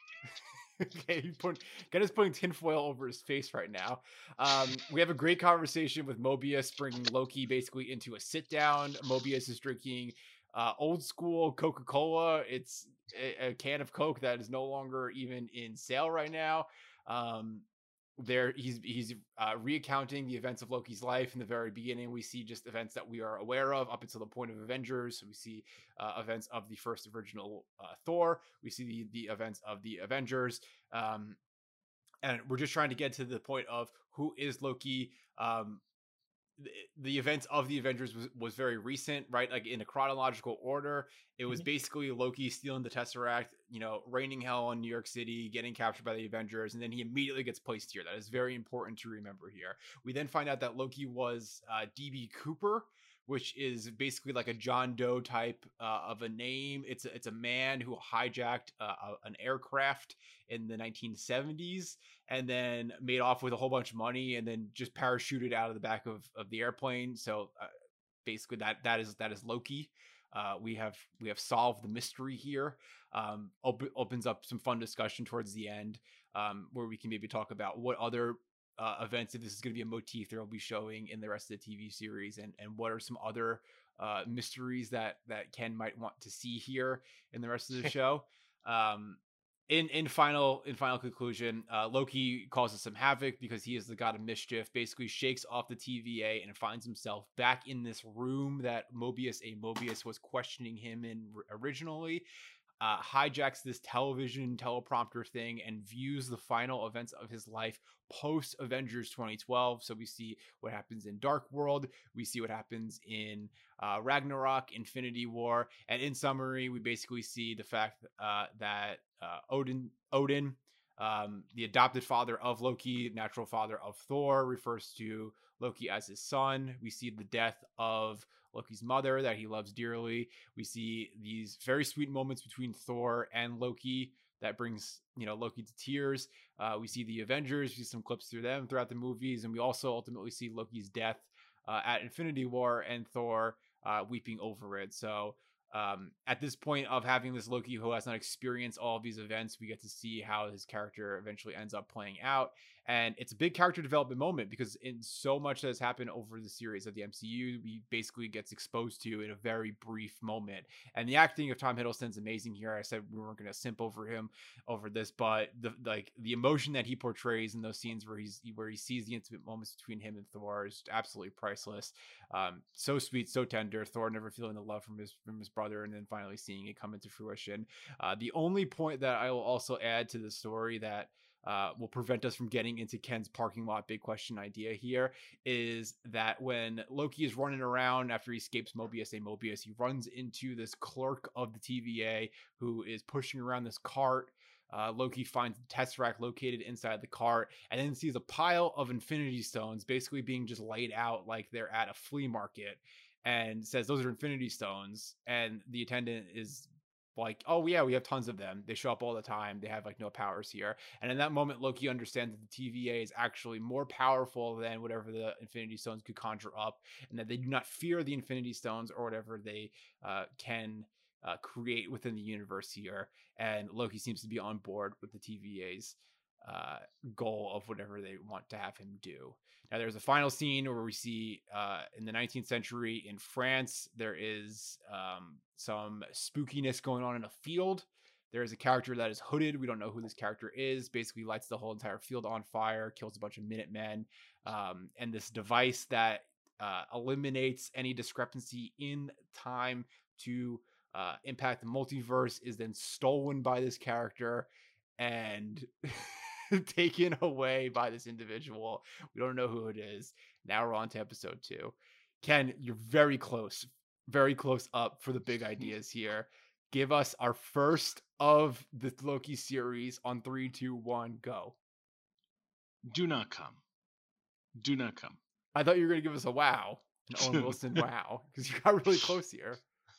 Okay, you put, Ken is putting tinfoil over his face right now. Um, we have a great conversation with Mobius, bringing Loki basically into a sit down. Mobius is drinking uh, old school Coca-Cola. It's a, a can of Coke that is no longer even in sale right now. Um, there, he's he's uh, recounting the events of Loki's life. In the very beginning, we see just events that we are aware of up until the point of Avengers. So we see uh, events of the first original uh, Thor. We see the the events of the Avengers. Um, and we're just trying to get to the point of who is Loki. Um, the, the events of the Avengers was, was very recent, right? Like in a chronological order, it was basically Loki stealing the Tesseract, you know, raining hell on New York City, getting captured by the Avengers, and then he immediately gets placed here. That is very important to remember here. We then find out that Loki was uh, D B Cooper, which is basically like a John Doe type uh, of a name. It's a, it's a man who hijacked uh, a, an aircraft in the nineteen seventies and then made off with a whole bunch of money and then just parachuted out of the back of, of the airplane. So uh, basically that that is that is Loki. Uh, we have we have solved the mystery here. Um, op- opens up some fun discussion towards the end, um, where we can maybe talk about what other uh, events, if this is going to be a motif they'll be showing in the rest of the T V series, and and what are some other uh, mysteries that that Ken might want to see here in the rest of the show. Um, in in final in final conclusion, uh, Loki causes some havoc because he is the god of mischief. Basically, shakes off the T V A and finds himself back in this room that Mobius a Mobius was questioning him in originally. Uh, hijacks this television teleprompter thing and views the final events of his life post Avengers twenty twelve. So we see what happens in Dark World, we see what happens in uh, Ragnarok, Infinity War, and in summary, we basically see the fact uh, that uh, Odin, Odin, um, the adopted father of Loki, natural father of Thor, refers to Loki as his son. We see the death of Loki's mother that he loves dearly. We see these very sweet moments between Thor and Loki that brings, you know, Loki to tears. Uh, we see the Avengers, we see some clips through them throughout the movies, and we also ultimately see Loki's death uh, at Infinity War and Thor uh, weeping over it. So Um, at this point of having this Loki who has not experienced all of these events, we get to see how his character eventually ends up playing out. And it's a big character development moment because in so much that has happened over the series of the M C U, he basically gets exposed to in a very brief moment. And the acting of Tom Hiddleston's amazing here. I said we weren't going to simp over him over this, but the like the emotion that he portrays in those scenes where he's where he sees the intimate moments between him and Thor is absolutely priceless. Um, so sweet, so tender. Thor never feeling the love from his from his brother, and then finally seeing it come into fruition. Uh, the only point that I will also add to the story that uh, will prevent us from getting into Ken's parking lot big question idea here is that when Loki is running around after he escapes Mobius, a Mobius, he runs into this clerk of the T V A who is pushing around this cart. Uh, Loki finds the Tesseract located inside the cart and then sees a pile of Infinity Stones basically being just laid out like they're at a flea market, and says those are Infinity Stones. And the attendant is like, oh yeah, we have tons of them. They show up all the time. They have like no powers here. And in that moment, Loki understands that the T V A is actually more powerful than whatever the Infinity Stones could conjure up, and that they do not fear the Infinity Stones or whatever they uh, can uh, create within the universe here. And Loki seems to be on board with the T V A's uh, goal of whatever they want to have him do. Now, there's a final scene where we see uh, in the nineteenth century in France, there is um, some spookiness going on in a field. There is a character that is hooded. We don't know who this character is. Basically lights the whole entire field on fire, kills a bunch of Minutemen. Um, and this device that uh, eliminates any discrepancy in time to uh, impact the multiverse is then stolen by this character and taken away by this individual. We don't know who it is. Now we're on to episode two. Ken, you're very close, very close up for the big ideas here. Give us our first of the Loki series on three, two, one, go. Do not come. Do not come. I thought you were going to give us a wow. An Owen Wilson wow. Because you got really close here.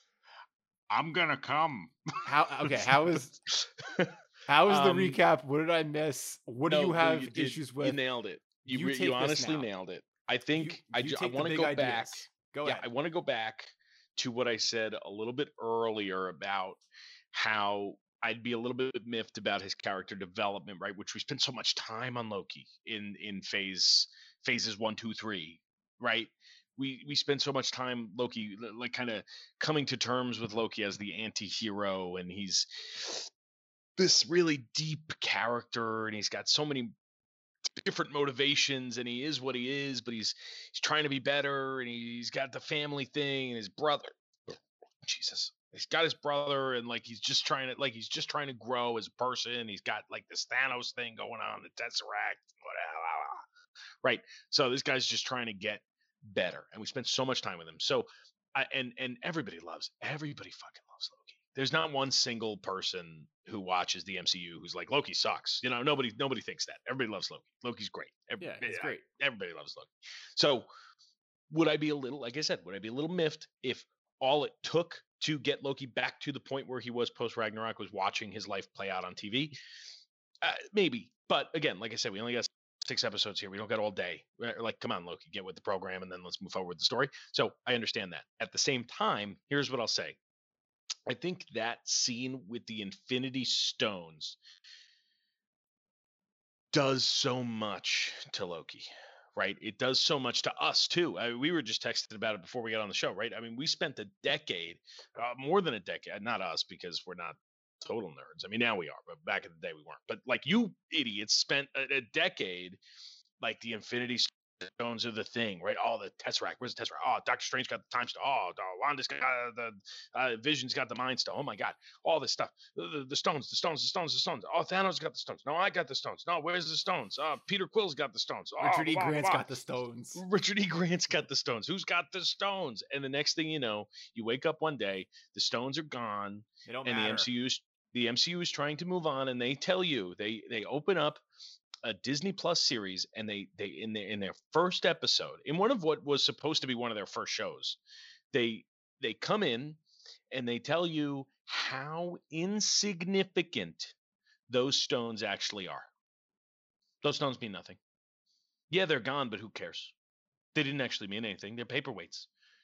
I'm gonna come. How okay, how is how is the Um, recap? What did I miss? What do No, you no, have you did- issues with? You nailed it. You You re- take you this honestly now. nailed it. I think You- I, you ju- I take the want to big go ideas. back. Go yeah, ahead. I want to go back to what I said a little bit earlier about how I'd be a little bit miffed about his character development, right? Which we spent so much time on Loki in in phase phases one, two, three, right? We we spent so much time Loki, li- like kind of coming to terms with Loki as the anti-hero, and he's this really deep character, and he's got so many different motivations, and he is what he is, but he's he's trying to be better, and he's got the family thing and his brother. Jesus. He's got his brother, and like he's just trying to like he's just trying to grow as a person. He's got like this Thanos thing going on, the Tesseract, whatever. Right. So this guy's just trying to get better. And we spent so much time with him. So I and and everybody loves everybody fucking loves Loki. There's not one single person who watches the M C U who's like Loki sucks. You know, nobody nobody thinks that. Everybody loves Loki. Loki's great. Every- Yeah, it's great. Everybody loves Loki. So would I be a little, like I said, would I be a little miffed if all it took to get Loki back to the point where he was post Ragnarok was watching his life play out on T V? Uh, maybe. But again, like I said, we only got six episodes here. We don't got all day. We're like, come on, Loki, get with the program, and then let's move forward with the story. So I understand that. At the same time, here's what I'll say. I think that scene with the Infinity Stones does so much to Loki, right? It does so much to us too. I, we were just texting about it before we got on the show, right? I mean, we spent a decade, uh, more than a decade, not us because we're not total nerds. I mean, now we are, but back in the day we weren't. But like you idiots spent a, a decade, like the Infinity Stones are the thing, right? Oh, the Tesseract. Where's the Tesseract? Oh, Doctor Strange got the Time Stone. Oh, uh, Wanda's got uh, the uh, Vision's got the Mind Stone. Oh my God, all this stuff. The, the, the stones, the stones, the stones, the stones. Oh, Thanos got the stones. No, I got the stones. No, where's the stones? Uh, Peter Quill's got the stones. Oh, Richard E. blah, blah, Grant's blah. got the stones. Richard E. Grant's got the stones. Who's got the stones? And the next thing you know, you wake up one day, the stones are gone, They don't and matter. the M C U's the M C U is trying to move on, and they tell you they they open up a Disney Plus series, and they they in their in their first episode, in one of what was supposed to be one of their first shows, they they come in and they tell you how insignificant those stones actually are. Those stones mean nothing. Yeah, they're gone, but who cares? They didn't actually mean anything. They're paperweights.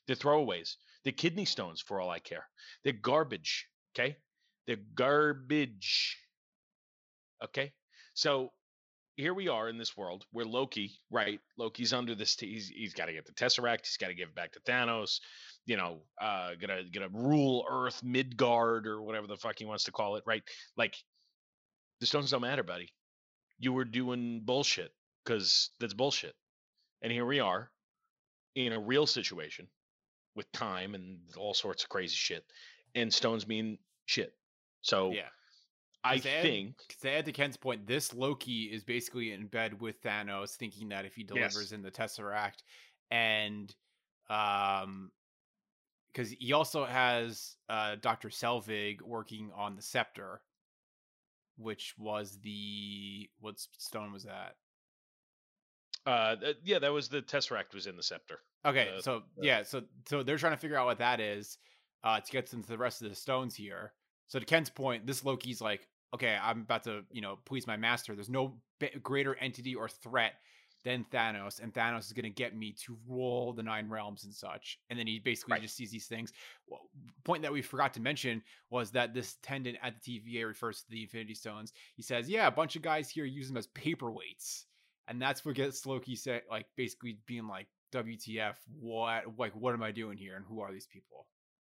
They're throwaways. They're kidney stones for all I care. They're garbage. Okay. They're garbage. Okay. So here we are in this world where Loki, right? Loki's under this. T- he's he's got to get the Tesseract. He's got to give it back to Thanos. You know, uh, gonna gonna rule Earth, Midgard, or whatever the fuck he wants to call it, right? Like the stones don't matter, buddy. You were doing bullshit because that's bullshit. And here we are in a real situation with time and all sorts of crazy shit. And stones mean shit. So Yeah. I To add, think to add to Ken's point, this Loki is basically in bed with Thanos, thinking that if he delivers Yes. in the Tesseract, and um, because he also has uh Doctor Selvig working on the Scepter, which was the what stone was that? uh th- yeah, that was the Tesseract was in the scepter. Okay, The- so the- yeah, so so they're trying to figure out what that is uh to get into the rest of the stones here. So to Ken's point, this Loki's like, okay, I'm about to, you know, please my master. There's no b- greater entity or threat than Thanos, and Thanos is going to get me to rule the nine realms and such. And then he basically Right. just sees these things. Well, point that we forgot to mention was that this attendant at the T V A refers to the Infinity Stones. He says, "Yeah, a bunch of guys here use them as paperweights," and that's what gets Loki say, like basically being like, W T F, what, like, what am I doing here, and who are these people?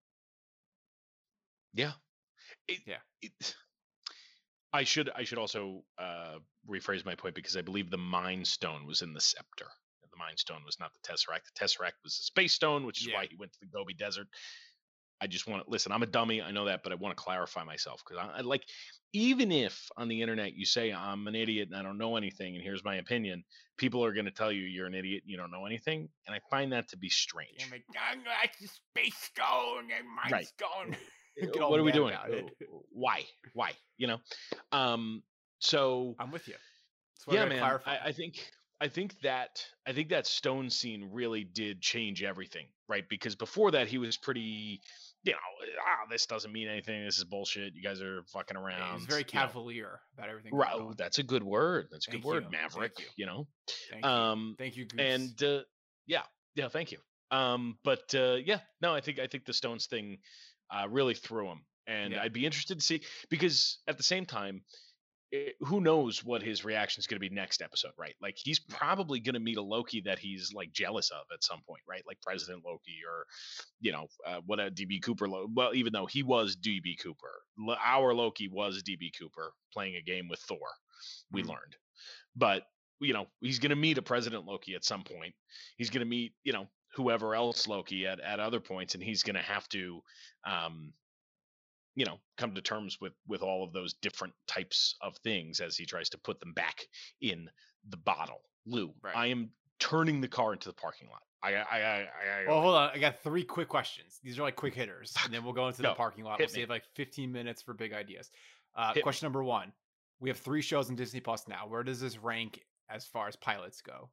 yeah. It, Yeah. it- I should I should also uh rephrase my point because I believe the Mind Stone was in the scepter. The Mind Stone was not the Tesseract. The Tesseract was the Space Stone, which is Yeah. why he went to the Gobi Desert. I just want to listen. I'm a dummy. I know that, but I want to clarify myself because I, I like, even if on the internet you say I'm an idiot and I don't know anything, and here's my opinion, people are going to tell you you're an idiot, and you don't know anything, and I find that to be strange. Damn it, that's the Space Stone and Mind Right. Stone. Uh, Get all what are we mad doing? about it. Uh, Why? Why? You know. Um. So I'm with you. That's what I yeah, gotta man. clarify. I, I think I think that I think that Stone scene really did change everything, right? Because before that, he was pretty, you know, ah, this doesn't mean anything. This is bullshit. You guys are fucking around. Yeah, he was very you know. cavalier about everything. Right. going oh, on. That's a good word. That's a Thank good word, you. Maverick. Thank You. know. Thank you. Um. Thank you, Goose. And uh, yeah, yeah. Thank you. Um. But uh, yeah, no. I think I think the Stones thing uh, really threw him, and Yeah. I'd be interested to see because at the same time, eh, who knows what his reaction is going to be next episode, right? Like he's probably going to meet a Loki that he's like jealous of at some point, right? Like President Loki or, you know, uh, what a D B Cooper. Lo- well, even though he was D B Cooper, Lo- our Loki was D B Cooper playing a game with Thor. We Mhm. learned, but you know, he's going to meet a President Loki at some point. He's going to meet, you know, whoever else Loki at at other points, and he's going to have to. Um, you know, come to terms with with all of those different types of things as he tries to put them back in the bottle. Lou, Right. I am turning the car into the parking lot. I, I, I, I, I Well, hold on. I got three quick questions. These are like quick hitters, and then we'll go into Go. the parking lot. Hit We'll me. save like fifteen minutes for big ideas. Uh, Hit me. question number one: we have three shows on Disney Plus now. Where does this rank as far as pilots go?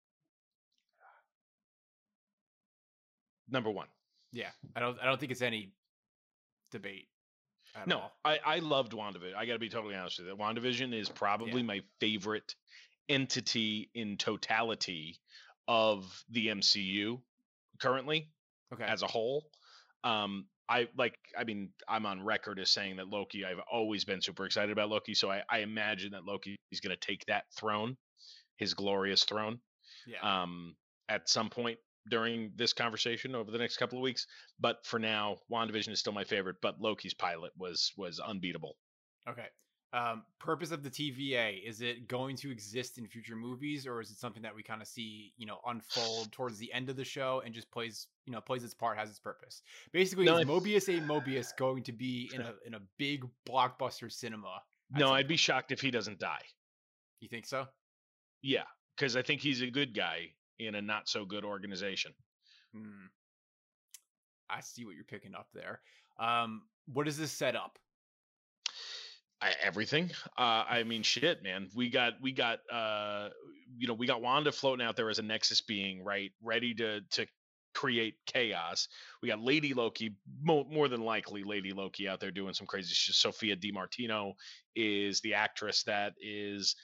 number one. Yeah, I don't. I don't think it's any debate. At No, all. I, I loved WandaVision. I got to be totally honest with you. WandaVision is probably Yeah. my favorite entity in totality of the M C U currently. Okay. As a whole. Um, I like, I mean, I'm on record as saying that Loki, I've always been super excited about Loki. So I, I imagine that Loki is going to take that throne, his glorious throne, yeah. um, at some point during this conversation over the next couple of weeks. But for now, WandaVision is still my favorite, but Loki's pilot was, was unbeatable. Okay. Um, purpose of the T V A, is it going to exist in future movies, or is it something that we kind of see, you know, unfold towards the end of the show and just plays, you know, plays its part, has its purpose? Basically, No, is I- Mobius a Mobius going to be in a in a big blockbuster cinema? at No, some I'd be point? shocked if he doesn't die. You think so? Yeah. Cause I think he's a good guy in a not so good organization. Hmm. I see what you're picking up there. Um, what does this set up? I, everything. Uh, I mean, shit, man. We got, we got, uh, you know, we got Wanda floating out there as a Nexus being, right, ready to to create chaos. We got Lady Loki, mo- more than likely Lady Loki out there doing some crazy shit. Sophia DiMartino is the actress that is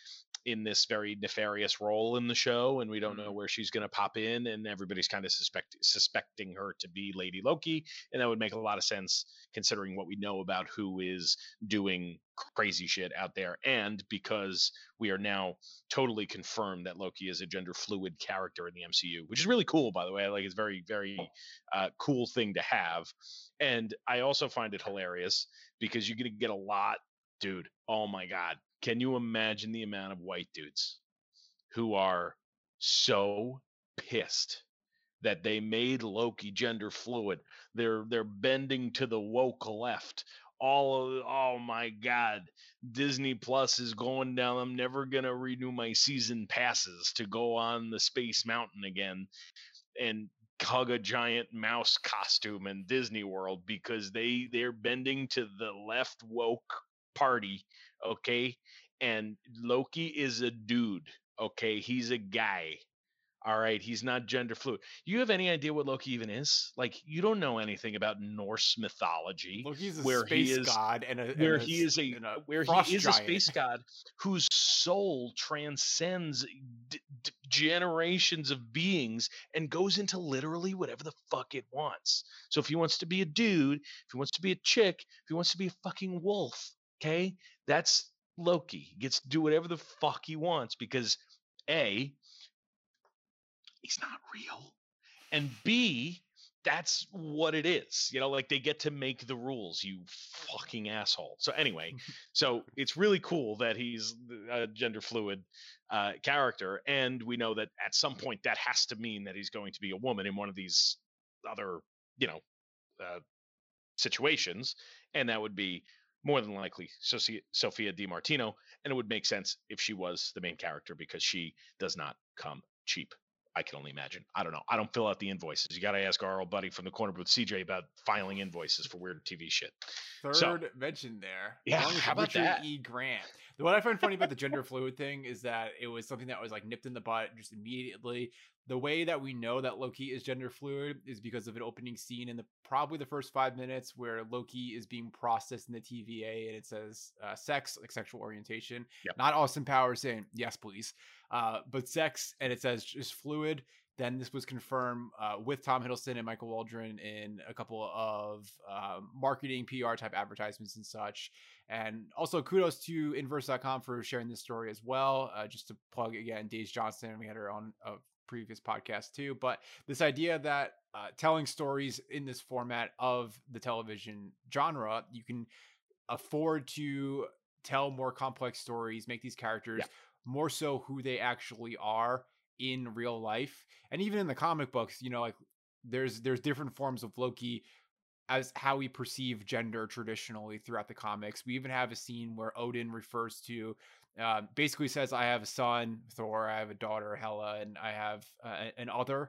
in this very nefarious role in the show, and we don't know Mhm. where she's going to pop in, and everybody's kind of suspect suspecting her to be Lady Loki, and that would make a lot of sense considering what we know about who is doing crazy shit out there, and because we are now totally confirmed that Loki is a gender fluid character in the M C U, which is really cool, by the way. Like, it's very, very uh, cool thing to have, and I also find it hilarious because you're gonna get a lot, dude. Oh my god, can you imagine the amount of white dudes who are so pissed that they made Loki gender fluid? They're they're bending to the woke left. All of, oh my god, Disney Plus is going down. I'm never gonna renew my season passes to go on the Space Mountain again and hug a giant mouse costume in Disney World because they they're bending to the left woke party, okay? And Loki is a dude, okay? He's a guy. All right, he's not gender fluid. You have any idea what Loki even is? Like, you don't know anything about Norse mythology, Loki's a where he space is god and a and where a he s- is a and a where he frost is a giant. space god whose soul transcends d- d- generations of beings and goes into literally whatever the fuck it wants. So if he wants to be a dude, if he wants to be a chick, if he wants to be a fucking wolf, okay, that's Loki. He gets to do whatever the fuck he wants because A, he's not real, and B, that's what it is. You know, like, they get to make the rules, you fucking asshole. So anyway, so it's really cool that he's a gender fluid uh, character, and we know that at some point that has to mean that he's going to be a woman in one of these other, you know, uh, situations, and that would be more than likely Sophia, Sophia DiMartino, and it would make sense if she was the main character because she does not come cheap. I can only imagine. I don't know. I don't fill out the invoices. You got to ask our old buddy from the corner booth, C J, about filing invoices for weird T V shit. Third So, mention there, yeah, along with how about Richard that? E. Grant. What I find funny about the gender fluid thing is that it was something that was like nipped in the butt just immediately. The way that we know that Loki is gender fluid is because of an opening scene in the probably the first five minutes where Loki is being processed in the T V A and it says uh, sex, like sexual orientation. Yep. Not Austin Powers saying yes, please, uh, but sex, and it says just fluid. Then this was confirmed uh, with Tom Hiddleston and Michael Waldron in a couple of um, marketing, P R type advertisements and such. And also kudos to Inverse dot com for sharing this story as well. Uh, just to plug again, Days Johnson, we had her on a previous podcast too. But this idea that uh, telling stories in this format of the television genre, you can afford to tell more complex stories, make these characters Yeah. more so who they actually are in real life. And even in the comic books, you know, like there's there's different forms of Loki as how we perceive gender traditionally throughout the comics. We even have a scene where Odin refers to uh, basically says, I have a son, Thor, I have a daughter, Hela, and I have uh, an other.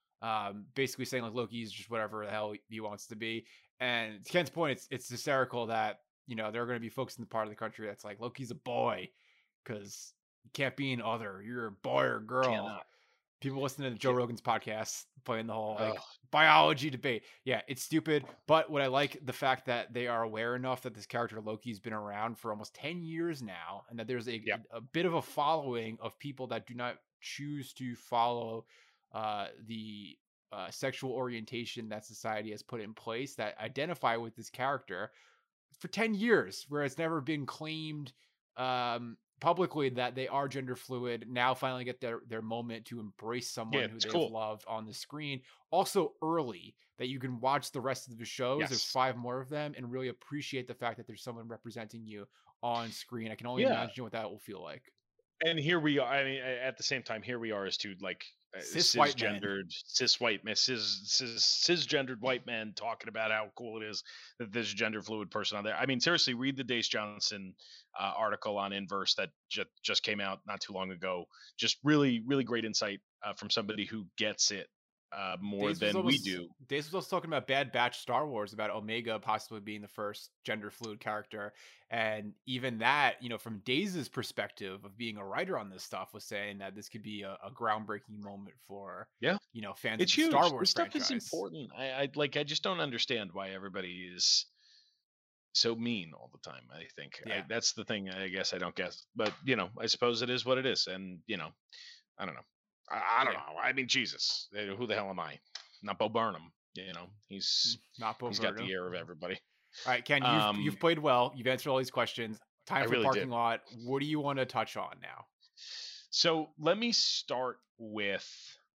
Um, basically saying like Loki is just whatever the hell he wants to be. And to Ken's point, it's it's hysterical that, you know, there are going to be folks in the part of the country that's like, Loki's a boy because you can't be an other. You're a boy or girl. Cannot. People listening to Joe Can't. Rogan's podcast playing the whole like Ugh. biology debate. Yeah, it's stupid. But what I like the fact that they are aware enough that this character Loki's been around for almost ten years now, and that there's a, Yep. a bit of a following of people that do not choose to follow uh, the uh, sexual orientation that society has put in place that identify with this character for ten years, where it's never been claimed um, publicly that they are gender fluid. Now finally get their, their moment to embrace someone Yeah, who it's they've cool. loved on the screen. Also early, that you can watch the rest of the shows. There's Yes. five more of them, and really appreciate the fact that there's someone representing you on screen. I can only Yeah. imagine what that will feel like. And here we are. I mean, a- at the same time, here we are as two like uh, Cis white men. cisgendered, cis white men, cis, cis cisgendered white men talking about how cool it is that there's a gender fluid person on there. I mean, seriously, read the Dace Johnson uh, article on Inverse that ju- just came out not too long ago. Just really, really great insight uh, from somebody who gets it uh, more Dace was than we almost- do. Dace was also talking about Bad Batch Star Wars, about Omega possibly being the first gender fluid character. And even that, you know, from Daze's perspective of being a writer on this stuff, was saying that this could be a, a groundbreaking moment for, Yeah. you know, fans It's of the huge. Star Wars This stuff franchise. is important. I, I like. I just don't understand why everybody is so mean all the time. I think Yeah. I, that's the thing. I guess I don't guess, but you know, I suppose it is what it is, and you know, I don't know. I, I don't Yeah. know. I mean, Jesus, eh, who the hell am I? Not Bo Burnham. You know, he's Not Bo he's got the Burnham. ear of everybody. All right, Ken, you've Um, you've played well. You've answered all these questions. Time I for really parking did. lot. What do you want to touch on now? So let me start with.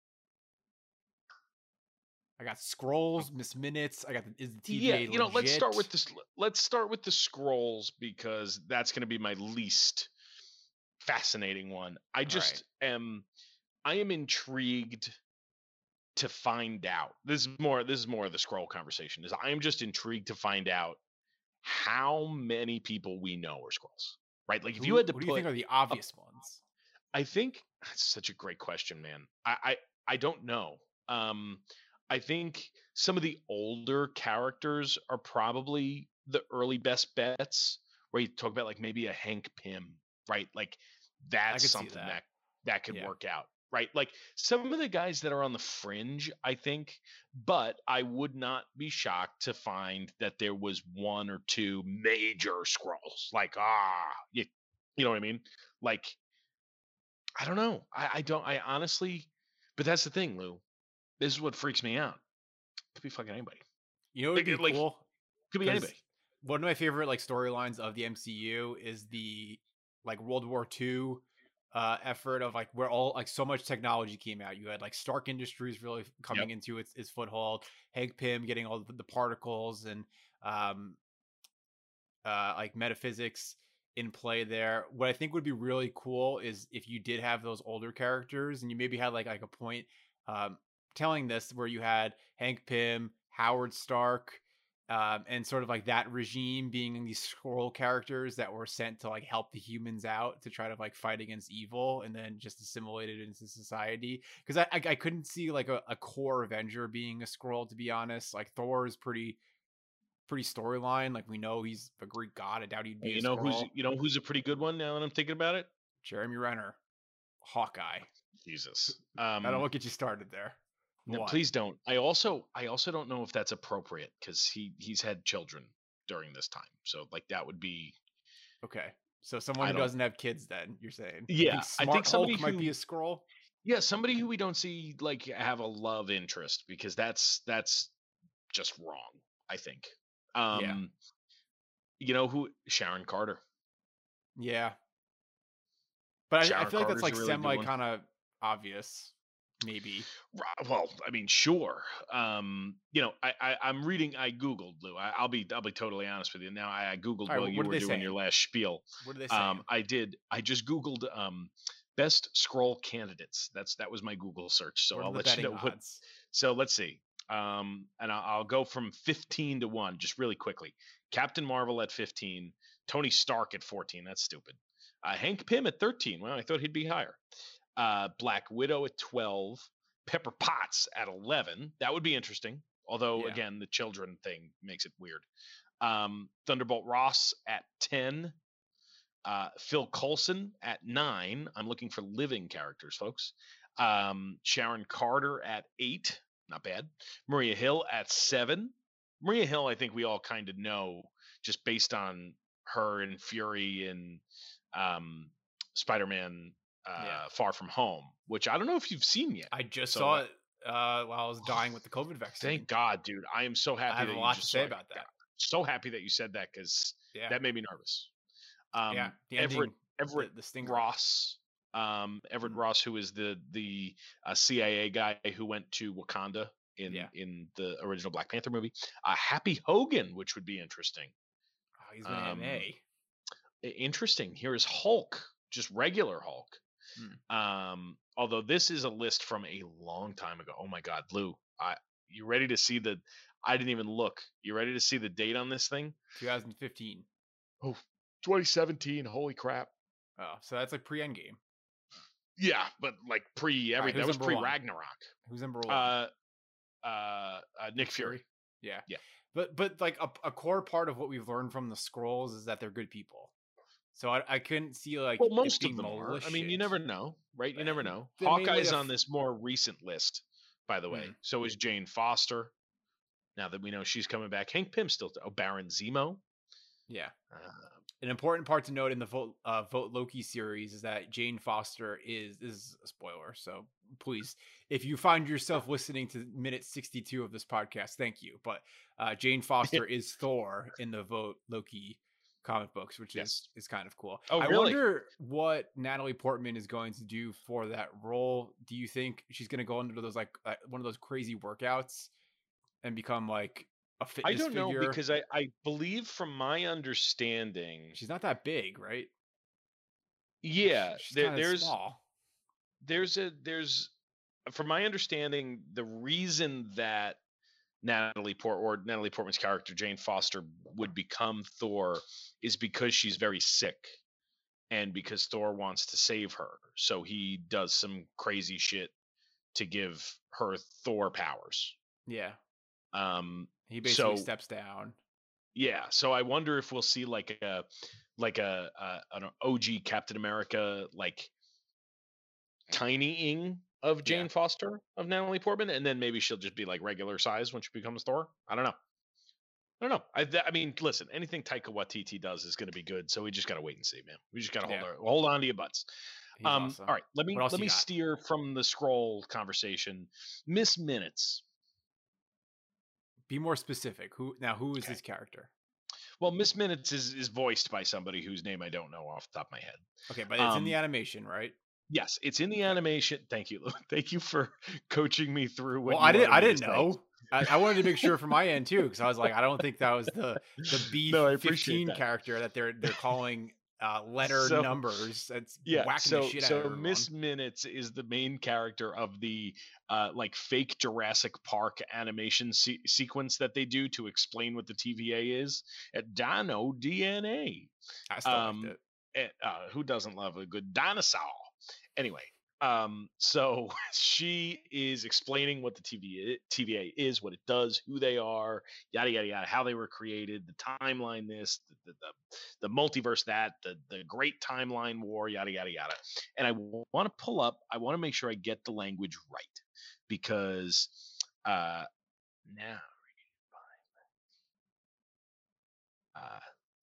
I got scrolls, Miss Minutes. I got the, is the T V Yeah, A you know, let's start with legit? this. Let's start with the scrolls because that's going to be my least fascinating one. I All just right. am. I am intrigued to find out. This is more. This is more of the scroll conversation. Is I am just intrigued to find out how many people we know are scrolls. Right? Like if you Who, had to who do you think put. are the a- obvious ones? I think that's such a great question, man. I I, I don't know. Um, I think some of the older characters are probably the early best bets. Where you talk about like maybe a Hank Pym, right? Like that's could see something that. that that could Yeah. work out, right? Like some of the guys that are on the fringe, I think, but I would not be shocked to find that there was one or two major scrolls. Like ah, you, you know what I mean? Like I don't know. I, I don't. I honestly, but that's the thing, Lou. This is what freaks me out. Could be fucking anybody. You know what would Like, be like cool? could be 'Cause anybody. one of my favorite like storylines of the M C U is the like World War Two uh effort of like where all like so much technology came out. You had like Stark Industries really coming Yep. into its, its foothold, Hank Pym getting all the, the particles and um uh like metaphysics in play there. What I think would be really cool is if you did have those older characters and you maybe had like like a point um telling this where you had Hank Pym, Howard Stark, um, and sort of like that regime being these scroll characters that were sent to like help the humans out to try to like fight against evil and then just assimilated into society. Because I, I I couldn't see like a, a core Avenger being a scroll, to be honest. Like Thor is pretty pretty storyline. Like we know he's a Greek god. I doubt he'd be You a know who's scroll. you know who's a pretty good one now that I'm thinking about it? Jeremy Renner, Hawkeye. Jesus. I don't Um want to get you started there. no, What? please don't. I also I also don't know if that's appropriate because he he's had children during this time. So like that would be Okay. So someone I who don't doesn't have kids, then you're saying? You Yeah, think I Smart think somebody Hulk might be who a scroll? yeah, somebody who we don't see like have a love interest because that's that's just wrong, I think. Yeah. Um you know who Sharon Carter. Yeah. But I, I Sharon feel like that's Carter's like a really good semi one. kind of obvious, maybe. Ri- Well, I mean, sure. Um, you know, I, I I'm reading. I googled Lou. I, I'll be I'll be totally honest with you. Now, I, I googled All right, while what you are were they doing saying? your last spiel. What are they saying? Um, I did. I just googled um, best scroll candidates. That's that was my Google search. So what I'll are the let you betting know what. odds? So let's see. Um, and I'll, I'll go from fifteen to one, just really quickly. Captain Marvel at fifteen. Tony Stark at fourteen. That's stupid. Uh, Hank Pym at thirteen. Well, I thought he'd be higher. Uh, Black Widow at twelve. Pepper Potts at eleven. That would be interesting. Although, Yeah. again, the children thing makes it weird. Um, Thunderbolt Ross at ten. Uh, Phil Coulson at nine. I'm looking for living characters, folks. Um, Sharon Carter at eight. Not bad. Maria Hill at seven. Maria Hill, I think we all kind of know just based on her and Fury and um, Spider Man uh, Yeah. Far From Home, which I don't know if you've seen yet. I just So, saw uh, it uh, while I was dying with the COVID vaccine. Thank God, dude. I am so happy I have that a you lot to just say saw it. about that. So happy that you said that because Yeah. that made me nervous. Um, yeah. The Everett ending, Everett the, the stinger. Ross, um, Everett Mm. Ross, who is the the uh, C I A guy who went to Wakanda in Yeah. in the original Black Panther movie. Uh, Happy Hogan, which would be interesting. Oh, he's winning Um, M A. I- Interesting. Here is Hulk, just regular Hulk. Hmm. Um, although this is a list from a long time ago. Oh my God, Lou, I you ready to see the? I didn't even look. You ready to see the date on this thing? twenty fifteen. Oh, twenty seventeen. Holy crap. Oh, so that's like pre-Endgame. Yeah, but like pre every Alright, who's that was number pre one? Ragnarok. Who's number one? Uh, uh, uh, Nick Fury. Yeah. Yeah. But but like a, a core part of what we've learned from the scrolls is that they're good people. So I, I couldn't see like Well, it most being of them are. I malicious. mean, you never know, right? You never know. They're mainly Hawkeye's a on f- this more recent list, by the way. Hmm. So is Jane Foster. Now that we know she's coming back, Hank Pym still. Oh, Baron Zemo. Yeah. Uh, An important part to note in the Vote, uh, Vote Loki series is that Jane Foster is, this is a spoiler. So please, if you find yourself listening to minute sixty-two of this podcast, thank you. But uh, Jane Foster is Thor in the Vote Loki comic books, which yes. is is kind of cool. Oh, I really? wonder what Natalie Portman is going to do for that role. Do you think she's going to go into those like uh, one of those crazy workouts and become like a fitness I don't figure? know, because I, I believe from my understanding, she's not that big, right? yeah, she's there, kind of there's small. there's a there's from my understanding, the reason that Natalie Port or Natalie Portman's character Jane Foster would become Thor is because she's very sick, and because Thor wants to save her, so he does some crazy shit to give her Thor powers. Yeah. Um, he basically so, steps down. Yeah, so I wonder if we'll see like a like a, a an O G Captain America like tiny-ing of Jane Yeah. Foster of Natalie Portman, and then maybe she'll just be like regular size when she becomes Thor. I don't know. I don't know. I, th- I mean, listen, anything Taika Waititi does is going to be good, so we just got to wait and see, man. We just got to hold Yeah. our hold on to your butts. He's Um, awesome. all right, let me What else let you me got? steer from the scroll conversation. Miss Minutes. Be more specific. Who now? Who is Okay. this character? Well, Miss Minutes is is voiced by somebody whose name I don't know off the top of my head. Okay, but it's in Um, the animation, right? Yes, it's in the animation. Thank you, Thank you for coaching me through what Well, you I didn't. wanted I me to didn't say. know. I, I wanted to make sure from my end too, because I was like, I don't think that was the the B No, I appreciate fifteen that. character that they're they're calling uh, letter So- numbers. That's Yeah, whacking so the shit out of so everyone. Miss Minutes is the main character of the uh, like fake Jurassic Park animation se- sequence that they do to explain what the T V A is at Dino D N A. I still Um, liked it. eh, uh, who doesn't love a good dinosaur? Anyway, um, so she is explaining what the T V A, T V A is, what it does, who they are, yada yada yada, how they were created, the timeline, this, the the, the multiverse, that, the the Great Timeline War, yada yada yada. And I want to pull up. I want to make sure I get the language right, because uh, now. Uh,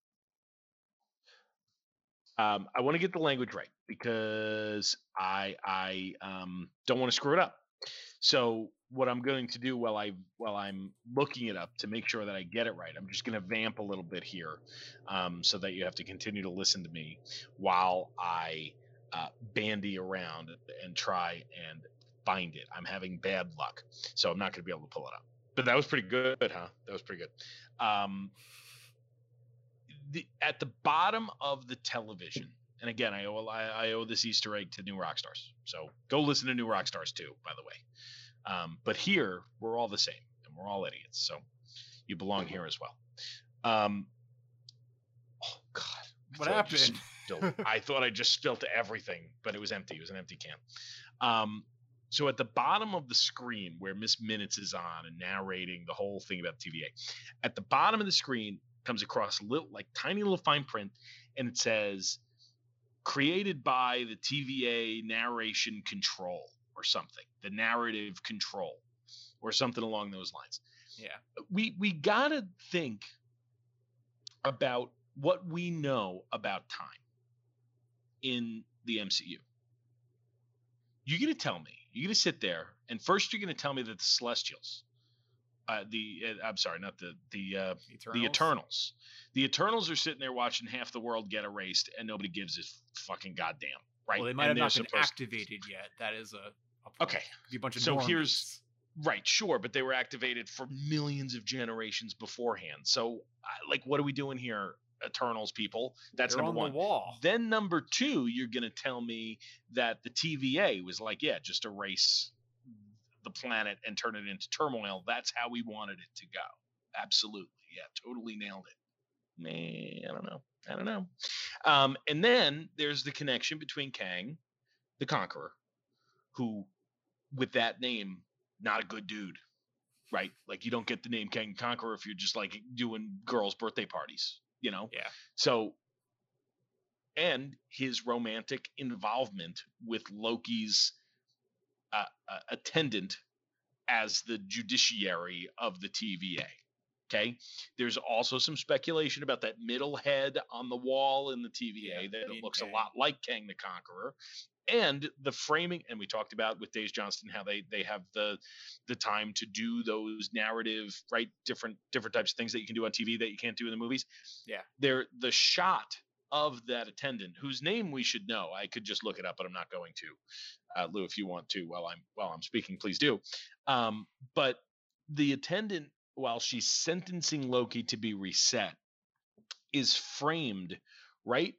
Um, I want to get the language right because I I um, don't want to screw it up. So what I'm going to do while I while I'm looking it up to make sure that I get it right, I'm just going to vamp a little bit here, um, so that you have to continue to listen to me while I uh, bandy around and try and find it. I'm having bad luck, so I'm not going to be able to pull it up. But that was pretty good, huh? That was pretty good. Um, the, at the bottom of the television, and again, I owe I, I owe this Easter egg to New Rockstars. So go listen to New Rockstars too, by the way. Um, but here we're all the same, and we're all idiots. So you belong here as well. Um, oh God, I What thought I just happened? spilled- I thought I just spilled everything, but it was empty. It was an empty can. Um, so at the bottom of the screen where Miss Minutes is on and narrating the whole thing about T V A, at the bottom of the screen comes across a little, like tiny little fine print, and it says, "Created by the T V A Narration Control," or something, the narrative control, or something along those lines. Yeah. We we gotta think about what we know about time in the M C U. You're gonna tell me, you're gonna sit there, and first you're gonna tell me that the Celestials, uh, the uh, I'm sorry, not the the uh, the Eternals, the Eternals are sitting there watching half the world get erased, and nobody gives a fucking goddamn, right? Well, they might And have not they're been supposed- activated yet. That is a, a point. Okay, Could be a bunch of so normies. here's- Right, sure, but they were activated for millions of generations beforehand. So, uh, like, what are we doing here, Eternals people? That's They're number on one. the wall. Then number two, you're going to tell me that the T V A was like, yeah, just erase the planet and turn it into turmoil. That's how we wanted it to go. Absolutely, yeah, totally nailed it. Man, I don't know, I don't know. Um, and then there's the connection between Kang, the Conqueror, who, with that name, not a good dude, right? Like, you don't get the name Kang Conqueror if you're just like doing girls' birthday parties, you know? Yeah. So, and his romantic involvement with Loki's uh, uh, attendant as the judiciary of the T V A. Okay. There's also some speculation about that middle head on the wall in the T V A Yeah, that it being looks a Kang. lot like Kang the Conqueror. And the framing, and we talked about with Days Johnston how they they have the the time to do those narrative, right? Different different types of things that you can do on T V that you can't do in the movies. Yeah. They're the shot of that attendant, whose name we should know. I could just look it up, but I'm not going to. Uh, Lou, if you want to, while I'm while I'm speaking, please do. Um, but the attendant, while she's sentencing Loki to be reset, is framed right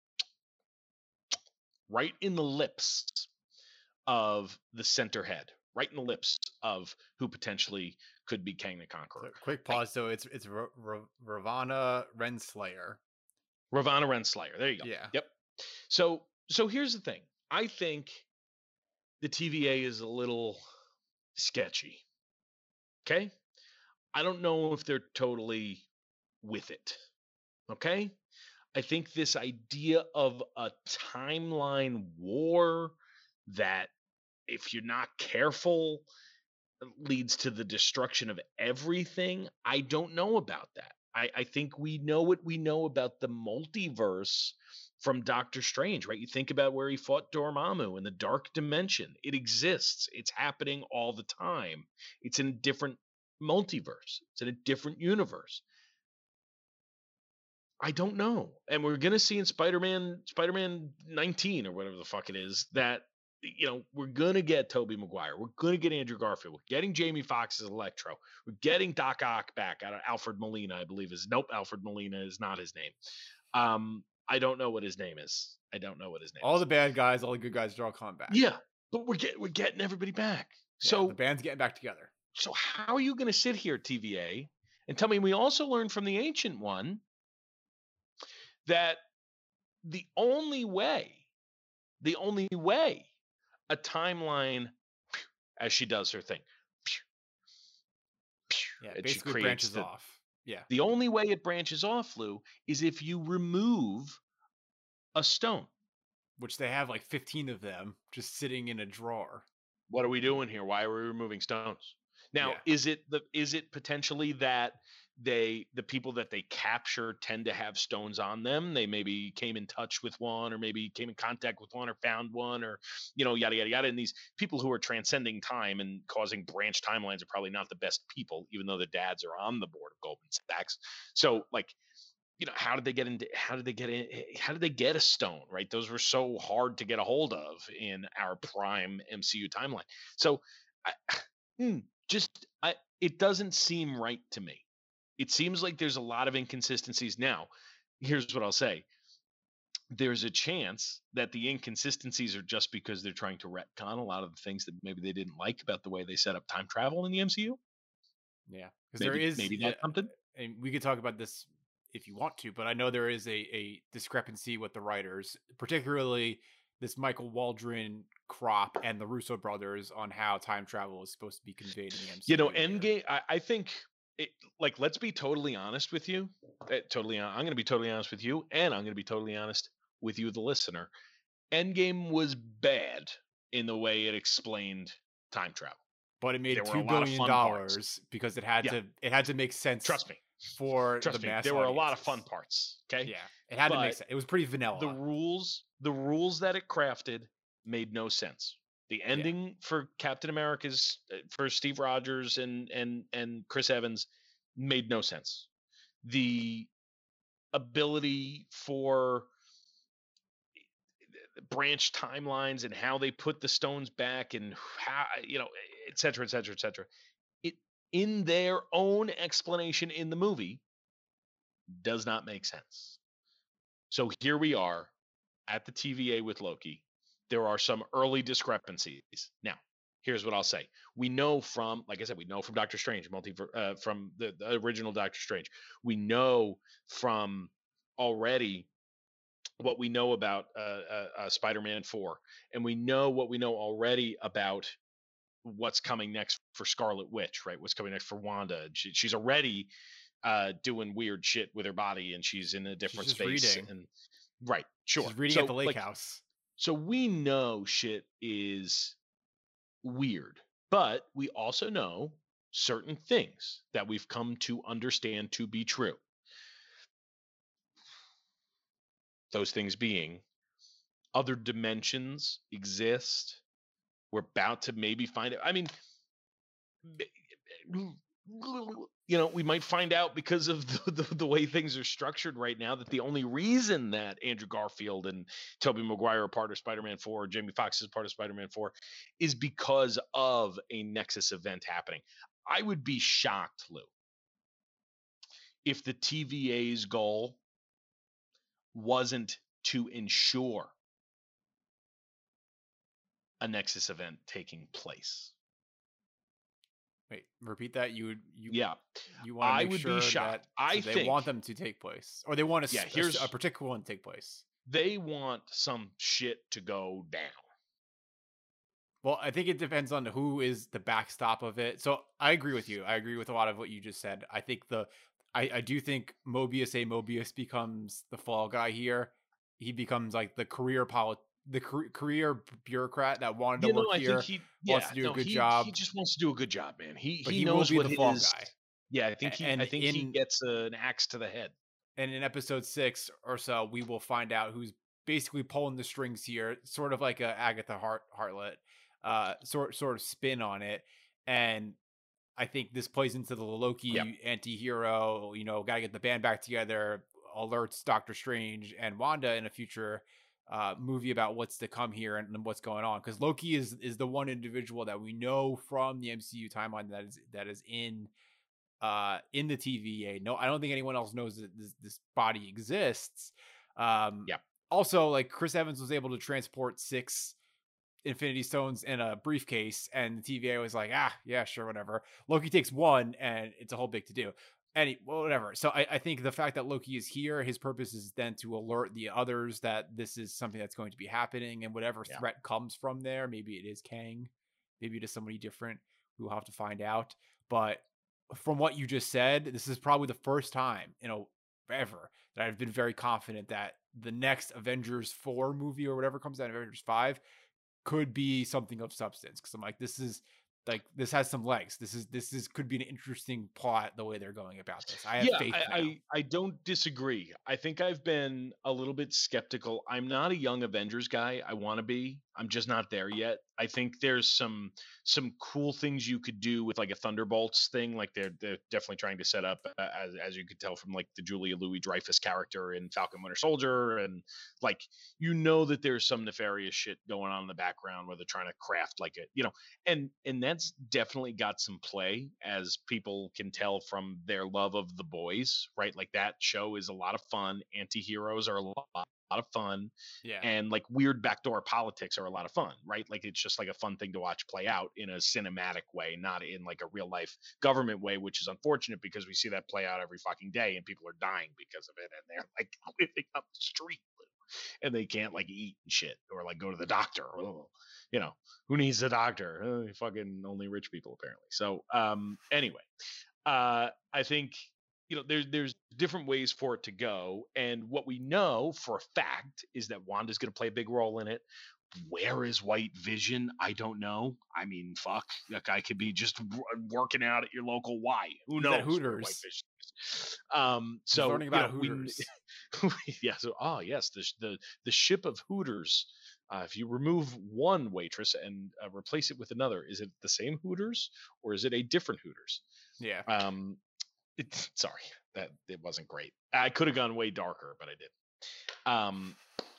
right in the lips of the center head, right in the lips of who potentially could be Kang the Conqueror. So, quick pause. So it's it's R- R- Ravonna Renslayer. Ravonna Renslayer. There you go. Yeah. Yep. So so here's the thing. I think the T V A is a little sketchy. Okay? I don't know if they're totally with it. Okay? I think this idea of a timeline war that, if you're not careful, leads to the destruction of everything. I don't know about that. I, I think we know what we know about the multiverse from Doctor Strange, right? You think about where he fought Dormammu in the dark dimension. It exists. It's happening all the time. It's in a different multiverse. It's in a different universe. I don't know. And we're going to see in Spider-Man, Spider-Man nineteen or whatever the fuck it is, that, you know, we're going to get Tobey Maguire. We're going to get Andrew Garfield. We're getting Jamie Foxx as Electro. We're getting Doc Ock back out of Alfred Molina, I believe is. Nope, Alfred Molina is not his name. Um, I don't know what his name is. I don't know what his name All is. the bad guys, all the good guys are all coming back. Yeah, but we're getting we're getting everybody back. Yeah, So the band's getting back together. So how are you going to sit here, T V A, and tell me we also learned from the Ancient One that the only way, the only way a timeline, as she does her thing, Yeah, and she basically creates branches the- off. Yeah. the only way it branches off, Lou, is if you remove a stone. Which they have like fifteen of them just sitting in a drawer. What are we doing here? Why are we removing stones? Now, Yeah. is it the is it potentially that they the people that they capture tend to have stones on them? They maybe came in touch with one, or maybe came in contact with one, or found one, or you know, yada yada yada. And these people who are transcending time and causing branch timelines are probably not the best people, even though their dads are on the board of Goldman Sachs. So, like, you know, how did they get into how did they get in how did they get a stone, right? Those were so hard to get a hold of in our prime M C U timeline. So I, hmm, just I it doesn't seem right to me. It seems like there's a lot of inconsistencies. Now, here's what I'll say. There's a chance that the inconsistencies are just because they're trying to retcon a lot of the things that maybe they didn't like about the way they set up time travel in the M C U. Yeah. Because there Maybe is maybe yeah, that's something. and we could talk about this if you want to, but I know there is a, a discrepancy with the writers, particularly this Michael Waldron crop and the Russo brothers on how time travel is supposed to be conveyed in the M C U. You know, here. Endgame. I, I think, it, like, let's be totally honest with you. Uh, totally, hon- I'm going to be totally honest with you, and I'm going to be totally honest with you, the listener. Endgame was bad in the way it explained time travel. But it made there were two a lot of billion fun parts. dollars because it had Yeah. to it had to make sense. Trust me. For Trust the me. mass There were a lot of audiences. fun parts. Okay. Yeah, it had to make But sense. It was pretty vanilla. The rules, the rules that it crafted made no sense. The ending for Captain America's uh, for Steve Rogers and and and Chris Evans made no sense. The ability for branch timelines and how they put the stones back and how, you know, et cetera, et cetera, et cetera. It in their own explanation in the movie does not make sense. So here we are at the T V A with Loki. There are some early discrepancies. Now, here's what I'll say. We know from, like I said, we know from Doctor Strange, multiver- uh, from the, the original Doctor Strange. We know from already what we know about uh, uh, uh, Spider-Man four, and we know what we know already about what's coming next for Scarlet Witch, right? What's coming next for Wanda? She, she's already uh, doing weird shit with her body, and she's in a different just space. reading. And right, sure. She's reading so, at the lake like, house. So we know shit is weird, but we also know certain things that we've come to understand to be true. Those things being other dimensions exist. We're about to maybe find it. I mean, you know, we might find out because of the, the, the way things are structured right now that the only reason that Andrew Garfield and Tobey Maguire are part of Spider-Man four, or Jamie Foxx is part of Spider-Man four, is because of a Nexus event happening. I would be shocked, Lou, if the T V A's goal wasn't to ensure a Nexus event taking place. Wait, repeat that. You would you yeah. You want to I make would sure be shocked. that I so they think want them to take place, or they want a, yeah, s- a here's s- a particular one to take place. They want some shit to go down. Well, I think it depends on who is the backstop of it. So I agree with you. I agree with a lot of what you just said. I think the I, I do think Mobius A. Mobius becomes the fall guy here. He becomes like the career polit the car- career bureaucrat that wanted to You know, work I here, think he wants yeah, to do no, a good he job, he just wants to do a good job, man. He but he he will knows be what the fall his guy. yeah, I think A- he And I think he in gets an axe to the head. and in episode six or so, we will find out who's basically pulling the strings here, sort of like a Agatha Hart Hartlet uh sort sort of spin on it. And I think this plays into the Yeah. Loki anti-hero, you know, gotta get the band back together, alerts Doctor Strange and Wanda in a future uh movie about what's to come here and, and what's going on. Because Loki is is the one individual that we know from the M C U timeline that is that is in uh in the T V A. No, I don't think anyone else knows that this, this body exists. Um Yeah. Also, like Chris Evans was able to transport six Infinity Stones in a briefcase, and the T V A was like, ah, yeah, sure, whatever. Loki takes one, and it's a whole big to do. Any, well, whatever. So I, I think the fact that Loki is here, his purpose is then to alert the others that this is something that's going to be happening, and whatever Yeah. threat comes from there, maybe it is Kang, maybe it is somebody different. We'll have to find out. But from what you just said, this is probably the first time, you know, ever that I've been very confident that the next Avengers four movie or whatever comes out, Avengers five, could be something of substance. Because I'm like, this is like this has some legs. This is this is could be an interesting plot the way they're going about this. I have Yeah, faith I, now. I I don't disagree. I think I've been a little bit skeptical. I'm not a young Avengers guy. I want to be. I'm just not there yet. I think there's some some cool things you could do with like a Thunderbolts thing. Like they're they're definitely trying to set up, uh, as as you could tell from like the Julia Louis Dreyfus character in Falcon Winter Soldier, and like you know that there's some nefarious shit going on in the background where they're trying to craft like a you know, and and that's definitely got some play, as people can tell from their love of The Boys, right? Like that show is a lot of fun. Anti-heroes are a lot, a lot of fun, Yeah. and like weird backdoor politics are a lot of fun, right? Like it's just like a fun thing to watch play out in a cinematic way, not in like a real life government way, which is unfortunate because we see that play out every fucking day and people are dying because of it, and they're like living up the street and they can't like eat and shit or like go to the doctor. Ugh. You know, who needs a doctor? Uh, fucking only rich people apparently. So um anyway, uh I think you know there's there's different ways for it to go, and what we know for a fact is that Wanda's going to play a big role in it. Where is White Vision? I don't know. I mean, fuck, that guy could be just w- working out at your local Y. Who He's knows at where White Hooters. Vision is? Um, He's so learning you about know, we, Hooters. yeah. So oh yes, the the the ship of Hooters. Uh, if you remove one waitress and uh, replace it with another, is it the same Hooters or is it a different Hooters? Yeah. Um, it, sorry, that it wasn't great. I could have gone way darker, but I did. Um,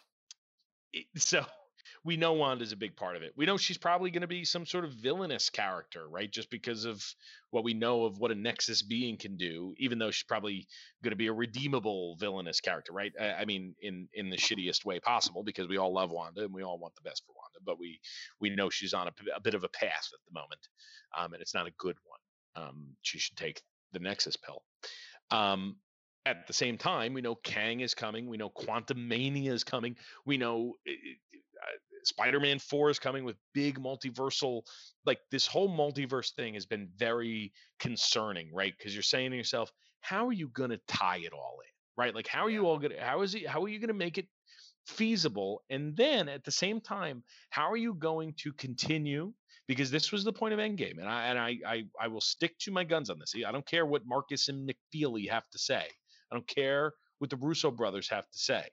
it, so we know Wanda's a big part of it. We know she's probably going to be some sort of villainous character, right? Just because of what we know of what a Nexus being can do, even though she's probably going to be a redeemable villainous character, right? I, I mean, in in the shittiest way possible, because we all love Wanda and we all want the best for Wanda, but we we know she's on a, a bit of a path at the moment, um, and it's not a good one. Um, she should take the Nexus pill. Um, at the same time, we know Kang is coming. We know Quantum Mania is coming. We know uh, Spider-Man four is coming with big multiversal. Like this whole multiverse thing has been very concerning, right? Because you're saying to yourself, how are you going to tie it all in, right? Like how are Yeah. you all going to? How is it? How are you going to make it feasible? And then at the same time, how are you going to continue? Because this was the point of Endgame, and I and I I, I will stick to my guns on this. I don't care what Marcus and McFeely have to say. I don't care what the Russo brothers have to say.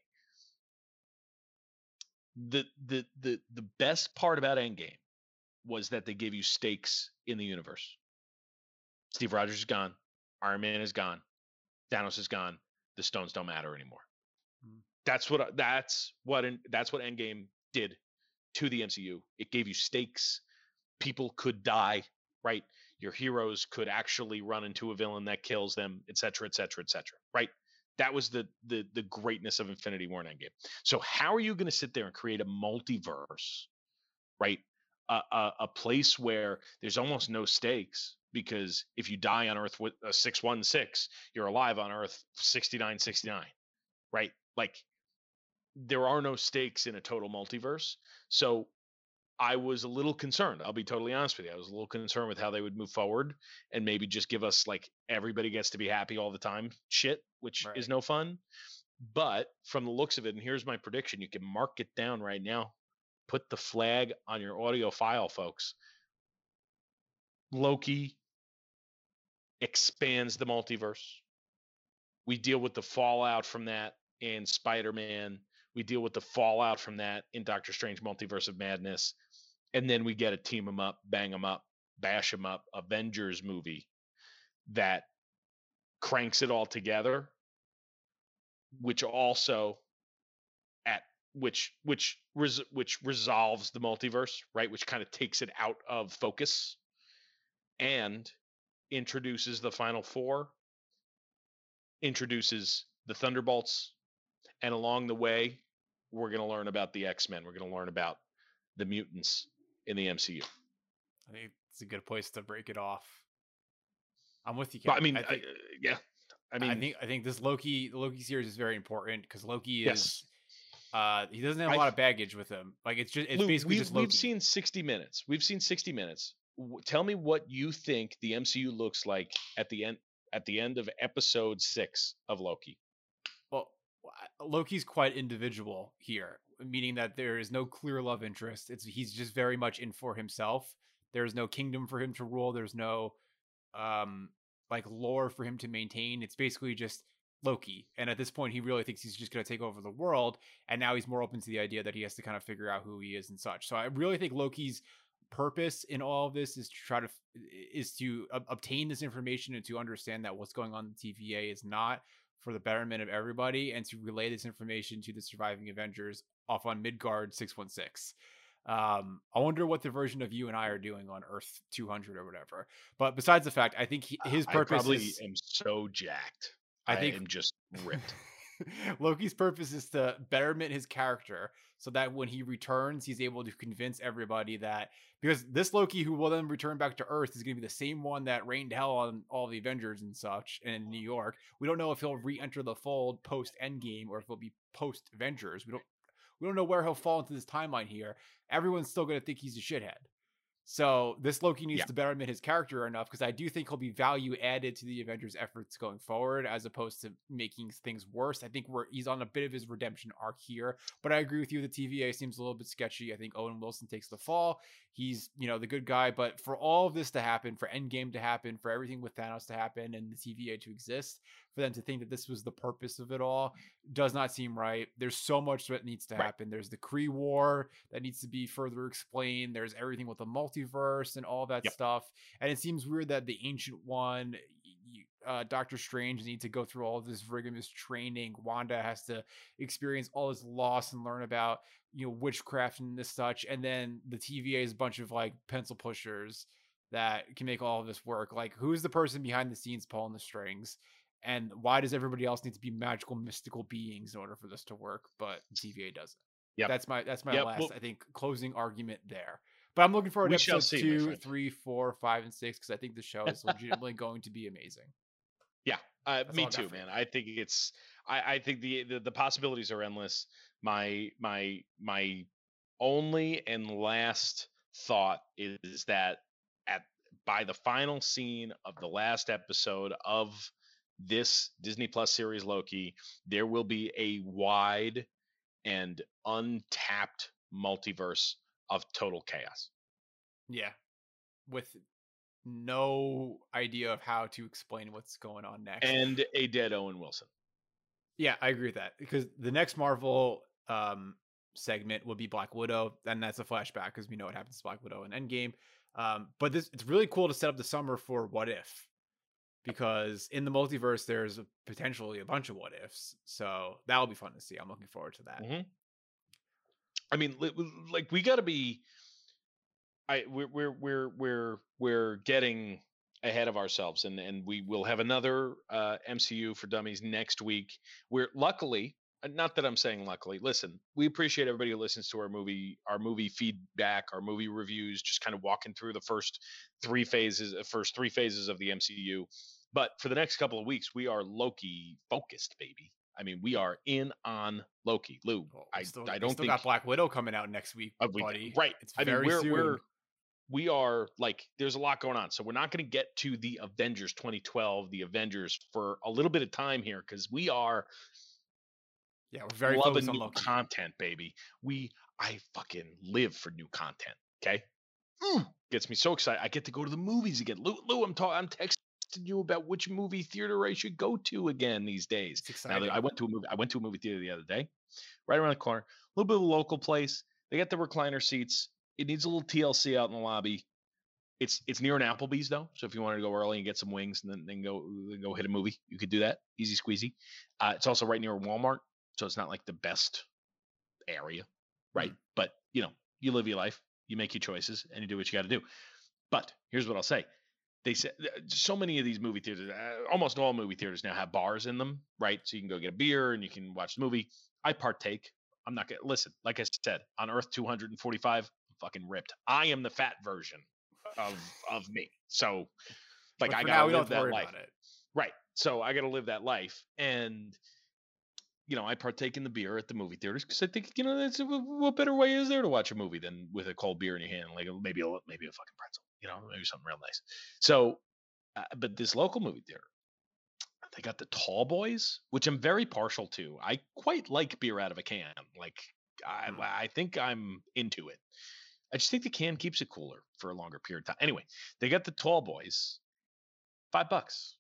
The the the the best part about Endgame was that they gave you stakes in the universe. Steve Rogers is gone. Iron Man is gone. Thanos is gone. The stones don't matter anymore. Mm. That's what that's what that's what Endgame did to the M C U. It gave you stakes. People could die, right? Your heroes could actually run into a villain that kills them, et cetera, et cetera, et cetera, right? That was the the the greatness of Infinity War and Endgame. So how are you going to sit there and create a multiverse, right? A, a, a place where there's almost no stakes, because if you die on Earth with a six one six, you're alive on Earth sixty-nine sixty-nine, right? Like, there are no stakes in a total multiverse. So I was a little concerned. I'll be totally honest with you. I was a little concerned with how they would move forward and maybe just give us like everybody gets to be happy all the time shit, which right. is no fun. But from the looks of it, and here's my prediction, you can mark it down right now. Put the flag on your audio file, folks. Loki expands the multiverse. We deal with the fallout from that in Spider-Man. We deal with the fallout from that in Doctor Strange Multiverse of Madness. And then we get a team them up, bang them up, bash them up Avengers movie that cranks it all together, which also at which which res, which resolves the multiverse, right? Which kind of takes it out of focus and introduces the Final Four, introduces the Thunderbolts, and along the way, we're going to learn about the X-Men. We're going to learn about the mutants in the M C U. I think it's a good place to break it off. I'm with you, Ken. But, I mean, I think, I, yeah. I mean, I think I think this Loki the Loki series is very important because Loki is yes. uh he doesn't have a I, lot of baggage with him. Like it's just it's Luke, basically we've, just Loki. We've seen sixty minutes. We've seen sixty minutes. W- tell me what you think the M C U looks like at the end at the end of episode six of Loki. Well, Loki's quite individual here, meaning that there is no clear love interest. It's he's just very much in for himself. There's no kingdom for him to rule. There's no um like lore for him to maintain. It's basically just Loki. And at this point, he really thinks he's just going to take over the world. And now he's more open to the idea that he has to kind of figure out who he is and such. So I really think Loki's purpose in all of this is to try to is to uh, obtain this information and to understand that what's going on in the T V A is not for the betterment of everybody, and to relay this information to the surviving Avengers off on Midgard six one six. Um, I wonder what the version of you and I are doing on Earth two hundred or whatever. But besides the fact, I think he, his purpose I probably is, am so jacked. I think I am just ripped. Loki's purpose is to betterment his character so that when he returns, he's able to convince everybody that, because this Loki who will then return back to Earth is going to be the same one that rained hell on all the Avengers and such in New York. We don't know if he'll re-enter the fold post Endgame or if he'll be post Avengers. We don't we don't know where he'll fall into this timeline here. Everyone's still going to think he's a shithead. So this Loki needs yeah. to betterment his character enough, because I do think he'll be value added to the Avengers' efforts going forward, as opposed to making things worse. I think we're he's on a bit of his redemption arc here, but I agree with you. The T V A seems a little bit sketchy. I think Owen Wilson takes the fall. He's, you know, the good guy, but for all of this to happen, for Endgame to happen, for everything with Thanos to happen and the T V A to exist, for them to think that this was the purpose of it all, does not seem right. There's so much that needs to happen. Right. There's the Kree War that needs to be further explained. There's everything with the multiverse and all that yep. stuff. And it seems weird that the Ancient One, uh, Doctor Strange, need to go through all of this rigorous training. Wanda has to experience all this loss and learn about, you know, witchcraft and this such. And then the T V A is a bunch of like pencil pushers that can make all of this work. Like, who's the person behind the scenes pulling the strings? And why does everybody else need to be magical, mystical beings in order for this to work? But T V A doesn't. Yeah, that's my that's my yep. last, well, I think, closing argument there. But I'm looking forward to episodes see, two, three, four, five, and six, because I think the show is legitimately going to be amazing. Yeah, uh, me too, man. I think it's. I, I think the, the the possibilities are endless. My my my only and last thought is that at by the final scene of the last episode of this Disney Plus series Loki, there will be a wide and untapped multiverse of total chaos. Yeah. With no idea of how to explain what's going on next. And a dead Owen Wilson. Yeah, I agree with that, because the next Marvel um, segment will be Black Widow, and that's a flashback because we know what happens to Black Widow in Endgame. Um, but this it's really cool to set up the summer for What If, because in the multiverse there's a, potentially a bunch of what ifs. So that'll be fun to see. I'm looking forward to that. Mm-hmm. I mean, like we got to be. I we're we're we're we're we're getting ahead of ourselves, and and we will have another uh, M C U for Dummies next week. We're luckily, not that I'm saying luckily. Listen, we appreciate everybody who listens to our movie, our movie feedback, our movie reviews, just kind of walking through the first three phases, first three phases of the M C U. But for the next couple of weeks, we are Loki focused, baby. I mean, we are in on Loki. Lou, Well, I still, I don't still think got Black Widow coming out next week, uh, we, buddy. Right. It's I very mean, we're soon. we're we are like, there's a lot going on. So we're not going to get to the Avengers twenty twelve, the Avengers for a little bit of time here, because we are yeah, we're very loving focused on new Loki. content, baby. We I fucking live for new content. Okay, mm, gets me so excited. I get to go to the movies again. Lou, Lou I'm talking. I'm texting you about which movie theater I should go to again these days. It's Now exciting. I went to a movie. I went to a movie theater the other day, right around the corner. A little bit of a local place. They got the recliner seats. It needs a little T L C out in the lobby. It's it's near an Applebee's though, so if you wanted to go early and get some wings and then, then go then go hit a movie, you could do that. Easy squeezy. Uh, it's also right near a Walmart, so it's not like the best area, right? Mm. But you know, you live your life, you make your choices, and you do what you got to do. But here's what I'll say: they said so many of these movie theaters, uh, almost all movie theaters now have bars in them, right? So you can go get a beer and you can watch the movie. I partake. I'm not gonna listen. Like I said, on Earth two forty-five, I'm fucking ripped. I am the fat version of of me. So like I gotta live that life. Right. So I gotta live that life. And you know, I partake in the beer at the movie theaters because I think, you know, that's a, what better way is there to watch a movie than with a cold beer in your hand, like maybe a maybe a fucking pretzel, you know, maybe something real nice. So uh, but this local movie theater, they got the Tall Boys, which I'm very partial to. I quite like beer out of a can. Like I, mm. I think I'm into it. I just think the can keeps it cooler for a longer period of time. Anyway, they got the Tall Boys, five bucks.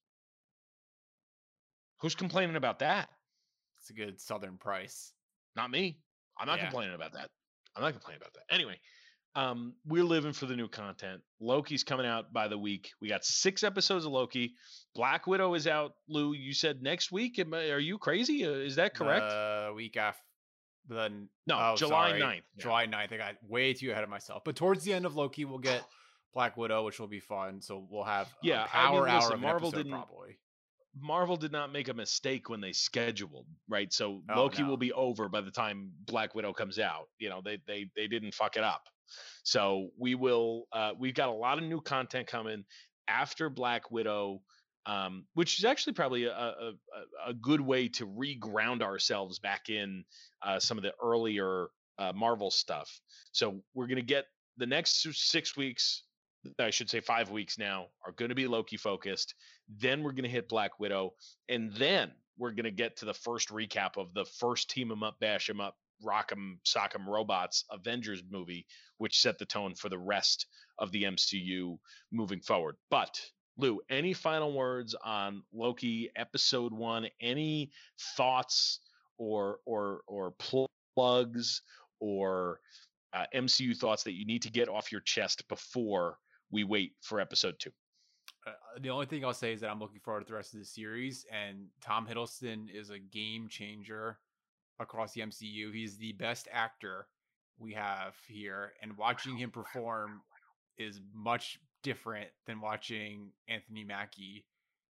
Who's complaining about that? It's a good Southern price. Not me. I'm not yeah. complaining about that. I'm not complaining about that. Anyway, um, we're living for the new content. Loki's coming out by the week. We got six episodes of Loki. Black Widow is out. Lou, you said next week. Are you crazy? Is that correct? The week after. The, no, oh, July sorry. ninth. July ninth. I got way too ahead of myself. But towards the end of Loki, we'll get Black Widow, which will be fun. So we'll have yeah, a power I mean, listen, hour of Marvel episode didn't, probably. Marvel did not make a mistake when they scheduled, right? So oh, Loki no. will be over by the time Black Widow comes out. You know, they they they didn't fuck it up. So we will. Uh, we've got a lot of new content coming after Black Widow. Um, which is actually probably a, a, a good way to re-ground ourselves back in uh, some of the earlier uh, Marvel stuff. So we're going to get the next six weeks, I should say five weeks now, are going to be Loki focused. Then we're going to hit Black Widow. And then we're going to get to the first recap of the first Team 'em Up, Bash 'em Up, Rock 'em, Sock 'em Robots Avengers movie, which set the tone for the rest of the M C U moving forward. But Lou, any final words on Loki episode one? Any thoughts or or or plugs or uh, M C U thoughts that you need to get off your chest before we wait for episode two? Uh, the only thing I'll say is that I'm looking forward to the rest of the series, and Tom Hiddleston is a game changer across the M C U. He's the best actor we have here, and watching him perform is much different than watching Anthony Mackie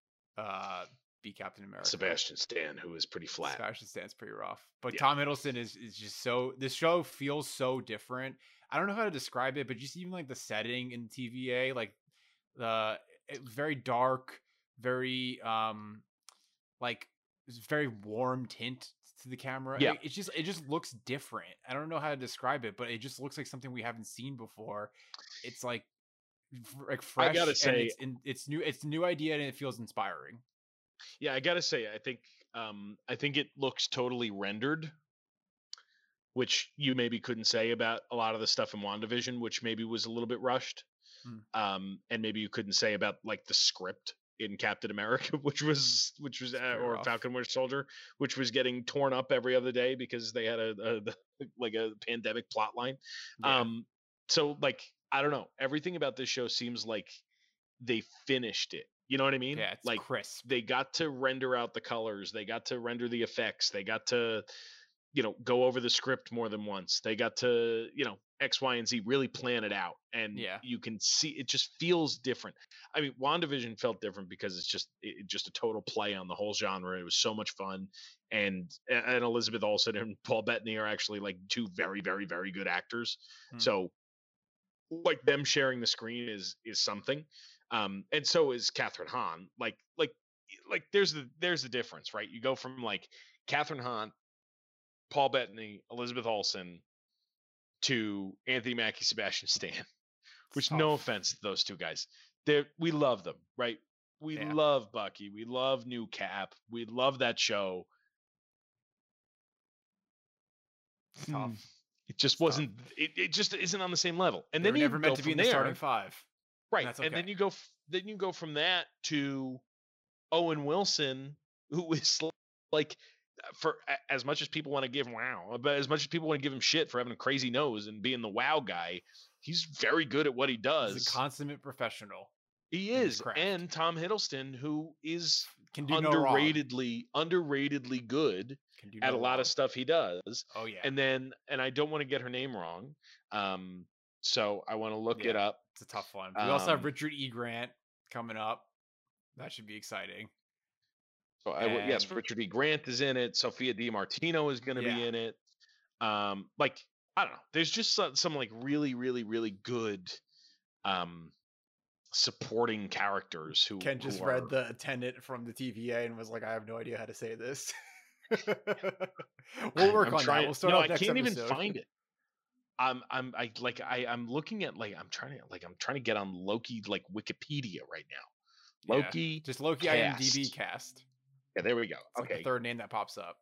uh, be Captain America. Sebastian Stan, who is pretty flat. Sebastian Stan's pretty rough. But yeah. Tom Hiddleston is is just so, this show feels so different. I don't know how to describe it, but just even like the setting in T V A, like the it was very dark, very um like it's very warm tint to the camera. Yeah. It, it just it just looks different. I don't know how to describe it, but it just looks like something we haven't seen before. It's like like fresh. I gotta say, it's, in, it's new. It's a new idea, and it feels inspiring. Yeah, I gotta say, I think um, I think it looks totally rendered. which you maybe couldn't say about a lot of the stuff in WandaVision, which maybe was a little bit rushed. Hmm. Um, and maybe you couldn't say about like the script in Captain America, which was which was uh, or rough. Falcon Winter Soldier, which was getting torn up every other day because they had a, a the, like a pandemic plot line. Yeah. Um, so like I don't know, everything about this show seems like they finished it. You know what I mean? Yeah, it's like crisp. they got to render out the colors, they got to render the effects, they got to, you know, go over the script more than once. They got to, you know, X, Y, and Z really plan it out. And Yeah. you can see it just feels different. I mean, WandaVision felt different because it's just it, just a total play on the whole genre. It was so much fun. And and Elizabeth Olsen and Paul Bettany are actually like two very, very, very good actors. Hmm. So like them sharing the screen is is something. Um, and so is Catherine Hahn. Like, like, like there's the there's the difference, right? You go from like Catherine Hahn, Paul Bettany, Elizabeth Olsen to Anthony Mackie, Sebastian Stan, which Tough. no offense to those two guys. They we love them, right? We Yeah. love Bucky. We love New Cap. We love that show. It's tough. It just It's tough. wasn't it, it just isn't on the same level. And They then were you never meant go to be from in the there, starting five. right? that's And then okay. you go f- then you go from that to Owen Wilson, who is like for a- as much as people want to give wow, but as much as people want to give him shit for having a crazy nose and being the wow guy, he's very good at what he does. He's a consummate professional. He in his is. craft. And Tom Hiddleston, who is Can do no wrong. underratedly underratedly good Can do at no a lot wrong. of stuff he does. Oh yeah. And then and I don't want to get her name wrong. Um so I want to look it Yeah. up. It's a tough one. We also have Um, Richard E. Grant coming up. That should be exciting. So I w- yes, And- Richard E. Grant is in it. Sophia DiMartino is going to Yeah. be in it. Um, like I don't know. There's just some, some like really, really, really good um supporting characters who Ken just who read are- the attendant from the T V A and was like, I have no idea how to say this. we'll work I'm on trying, that. We'll start no, off I next can't even episode. find it. I'm I'm I like I I'm looking at like I'm trying to like I'm trying to get on Loki like Wikipedia right now. Yeah. Loki. Just Loki cast. I M D B cast. Yeah, there we go. It's like Okay. the third name that pops up.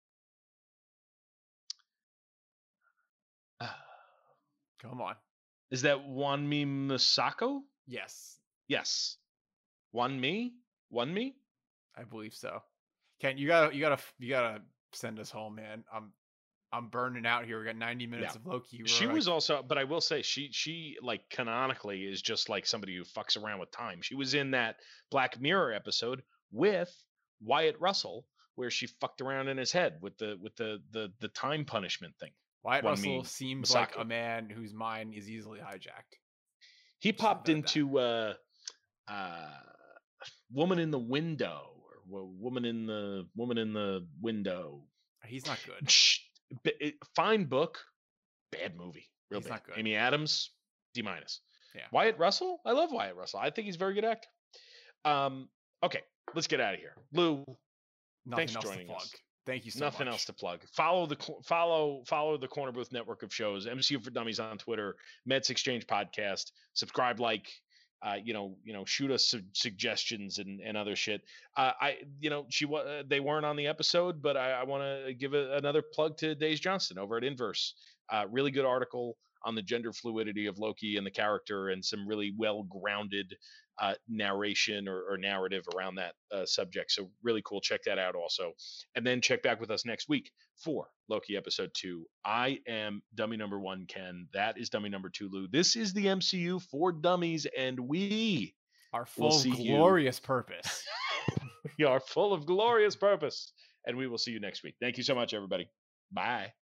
Come on. Is that Wanmi Masako? Yes, Yes. Wanmi? Wanmi? I believe so. Ken, you gotta, you gotta, you gotta send us home, man. I'm, I'm burning out here. We got ninety minutes Yeah. of Loki. We're She like- was also, but I will say, she she like canonically is just like somebody who fucks around with time. She was in that Black Mirror episode with Wyatt Russell, where she fucked around in his head with the with the the the time punishment thing. Wyatt Wanmi Russell seems like Masako. a man whose mind is easily hijacked. He Just popped about that. into uh, uh, Woman in the Window or Wo- Woman in the Woman in the Window. He's not good. Shh, b- it- Fine book, bad movie. Real He's bad. not good. Amy Adams, D minus. Yeah. Wyatt Russell, I love Wyatt Russell. I think he's a very good actor. Um, okay, let's get out of here. Lou, Nothing Thanks for else to joining plug. us. Thank you so nothing much. else to plug. Follow the co- follow follow the Corner Booth network of shows. M C U for Dummies on Twitter. Mets Exchange podcast. Subscribe, like. Uh, you know, you know, shoot us su- suggestions and, and other shit. Uh, I, you know, she was uh, they weren't on the episode, but I, I want to give a, another plug to Days Johnston over at Inverse. Uh, really good article on the gender fluidity of Loki and the character, and some really well grounded uh, narration or, or narrative around that uh, subject. So really cool. Check that out also, and then check back with us next week for Loki episode two. I am dummy number one, Ken. That is dummy number two, Lou. This is the M C U for dummies, and we Our We'll full see you. glorious purpose. we are full of glorious purpose, and we will see you next week. Thank you so much, everybody. Bye.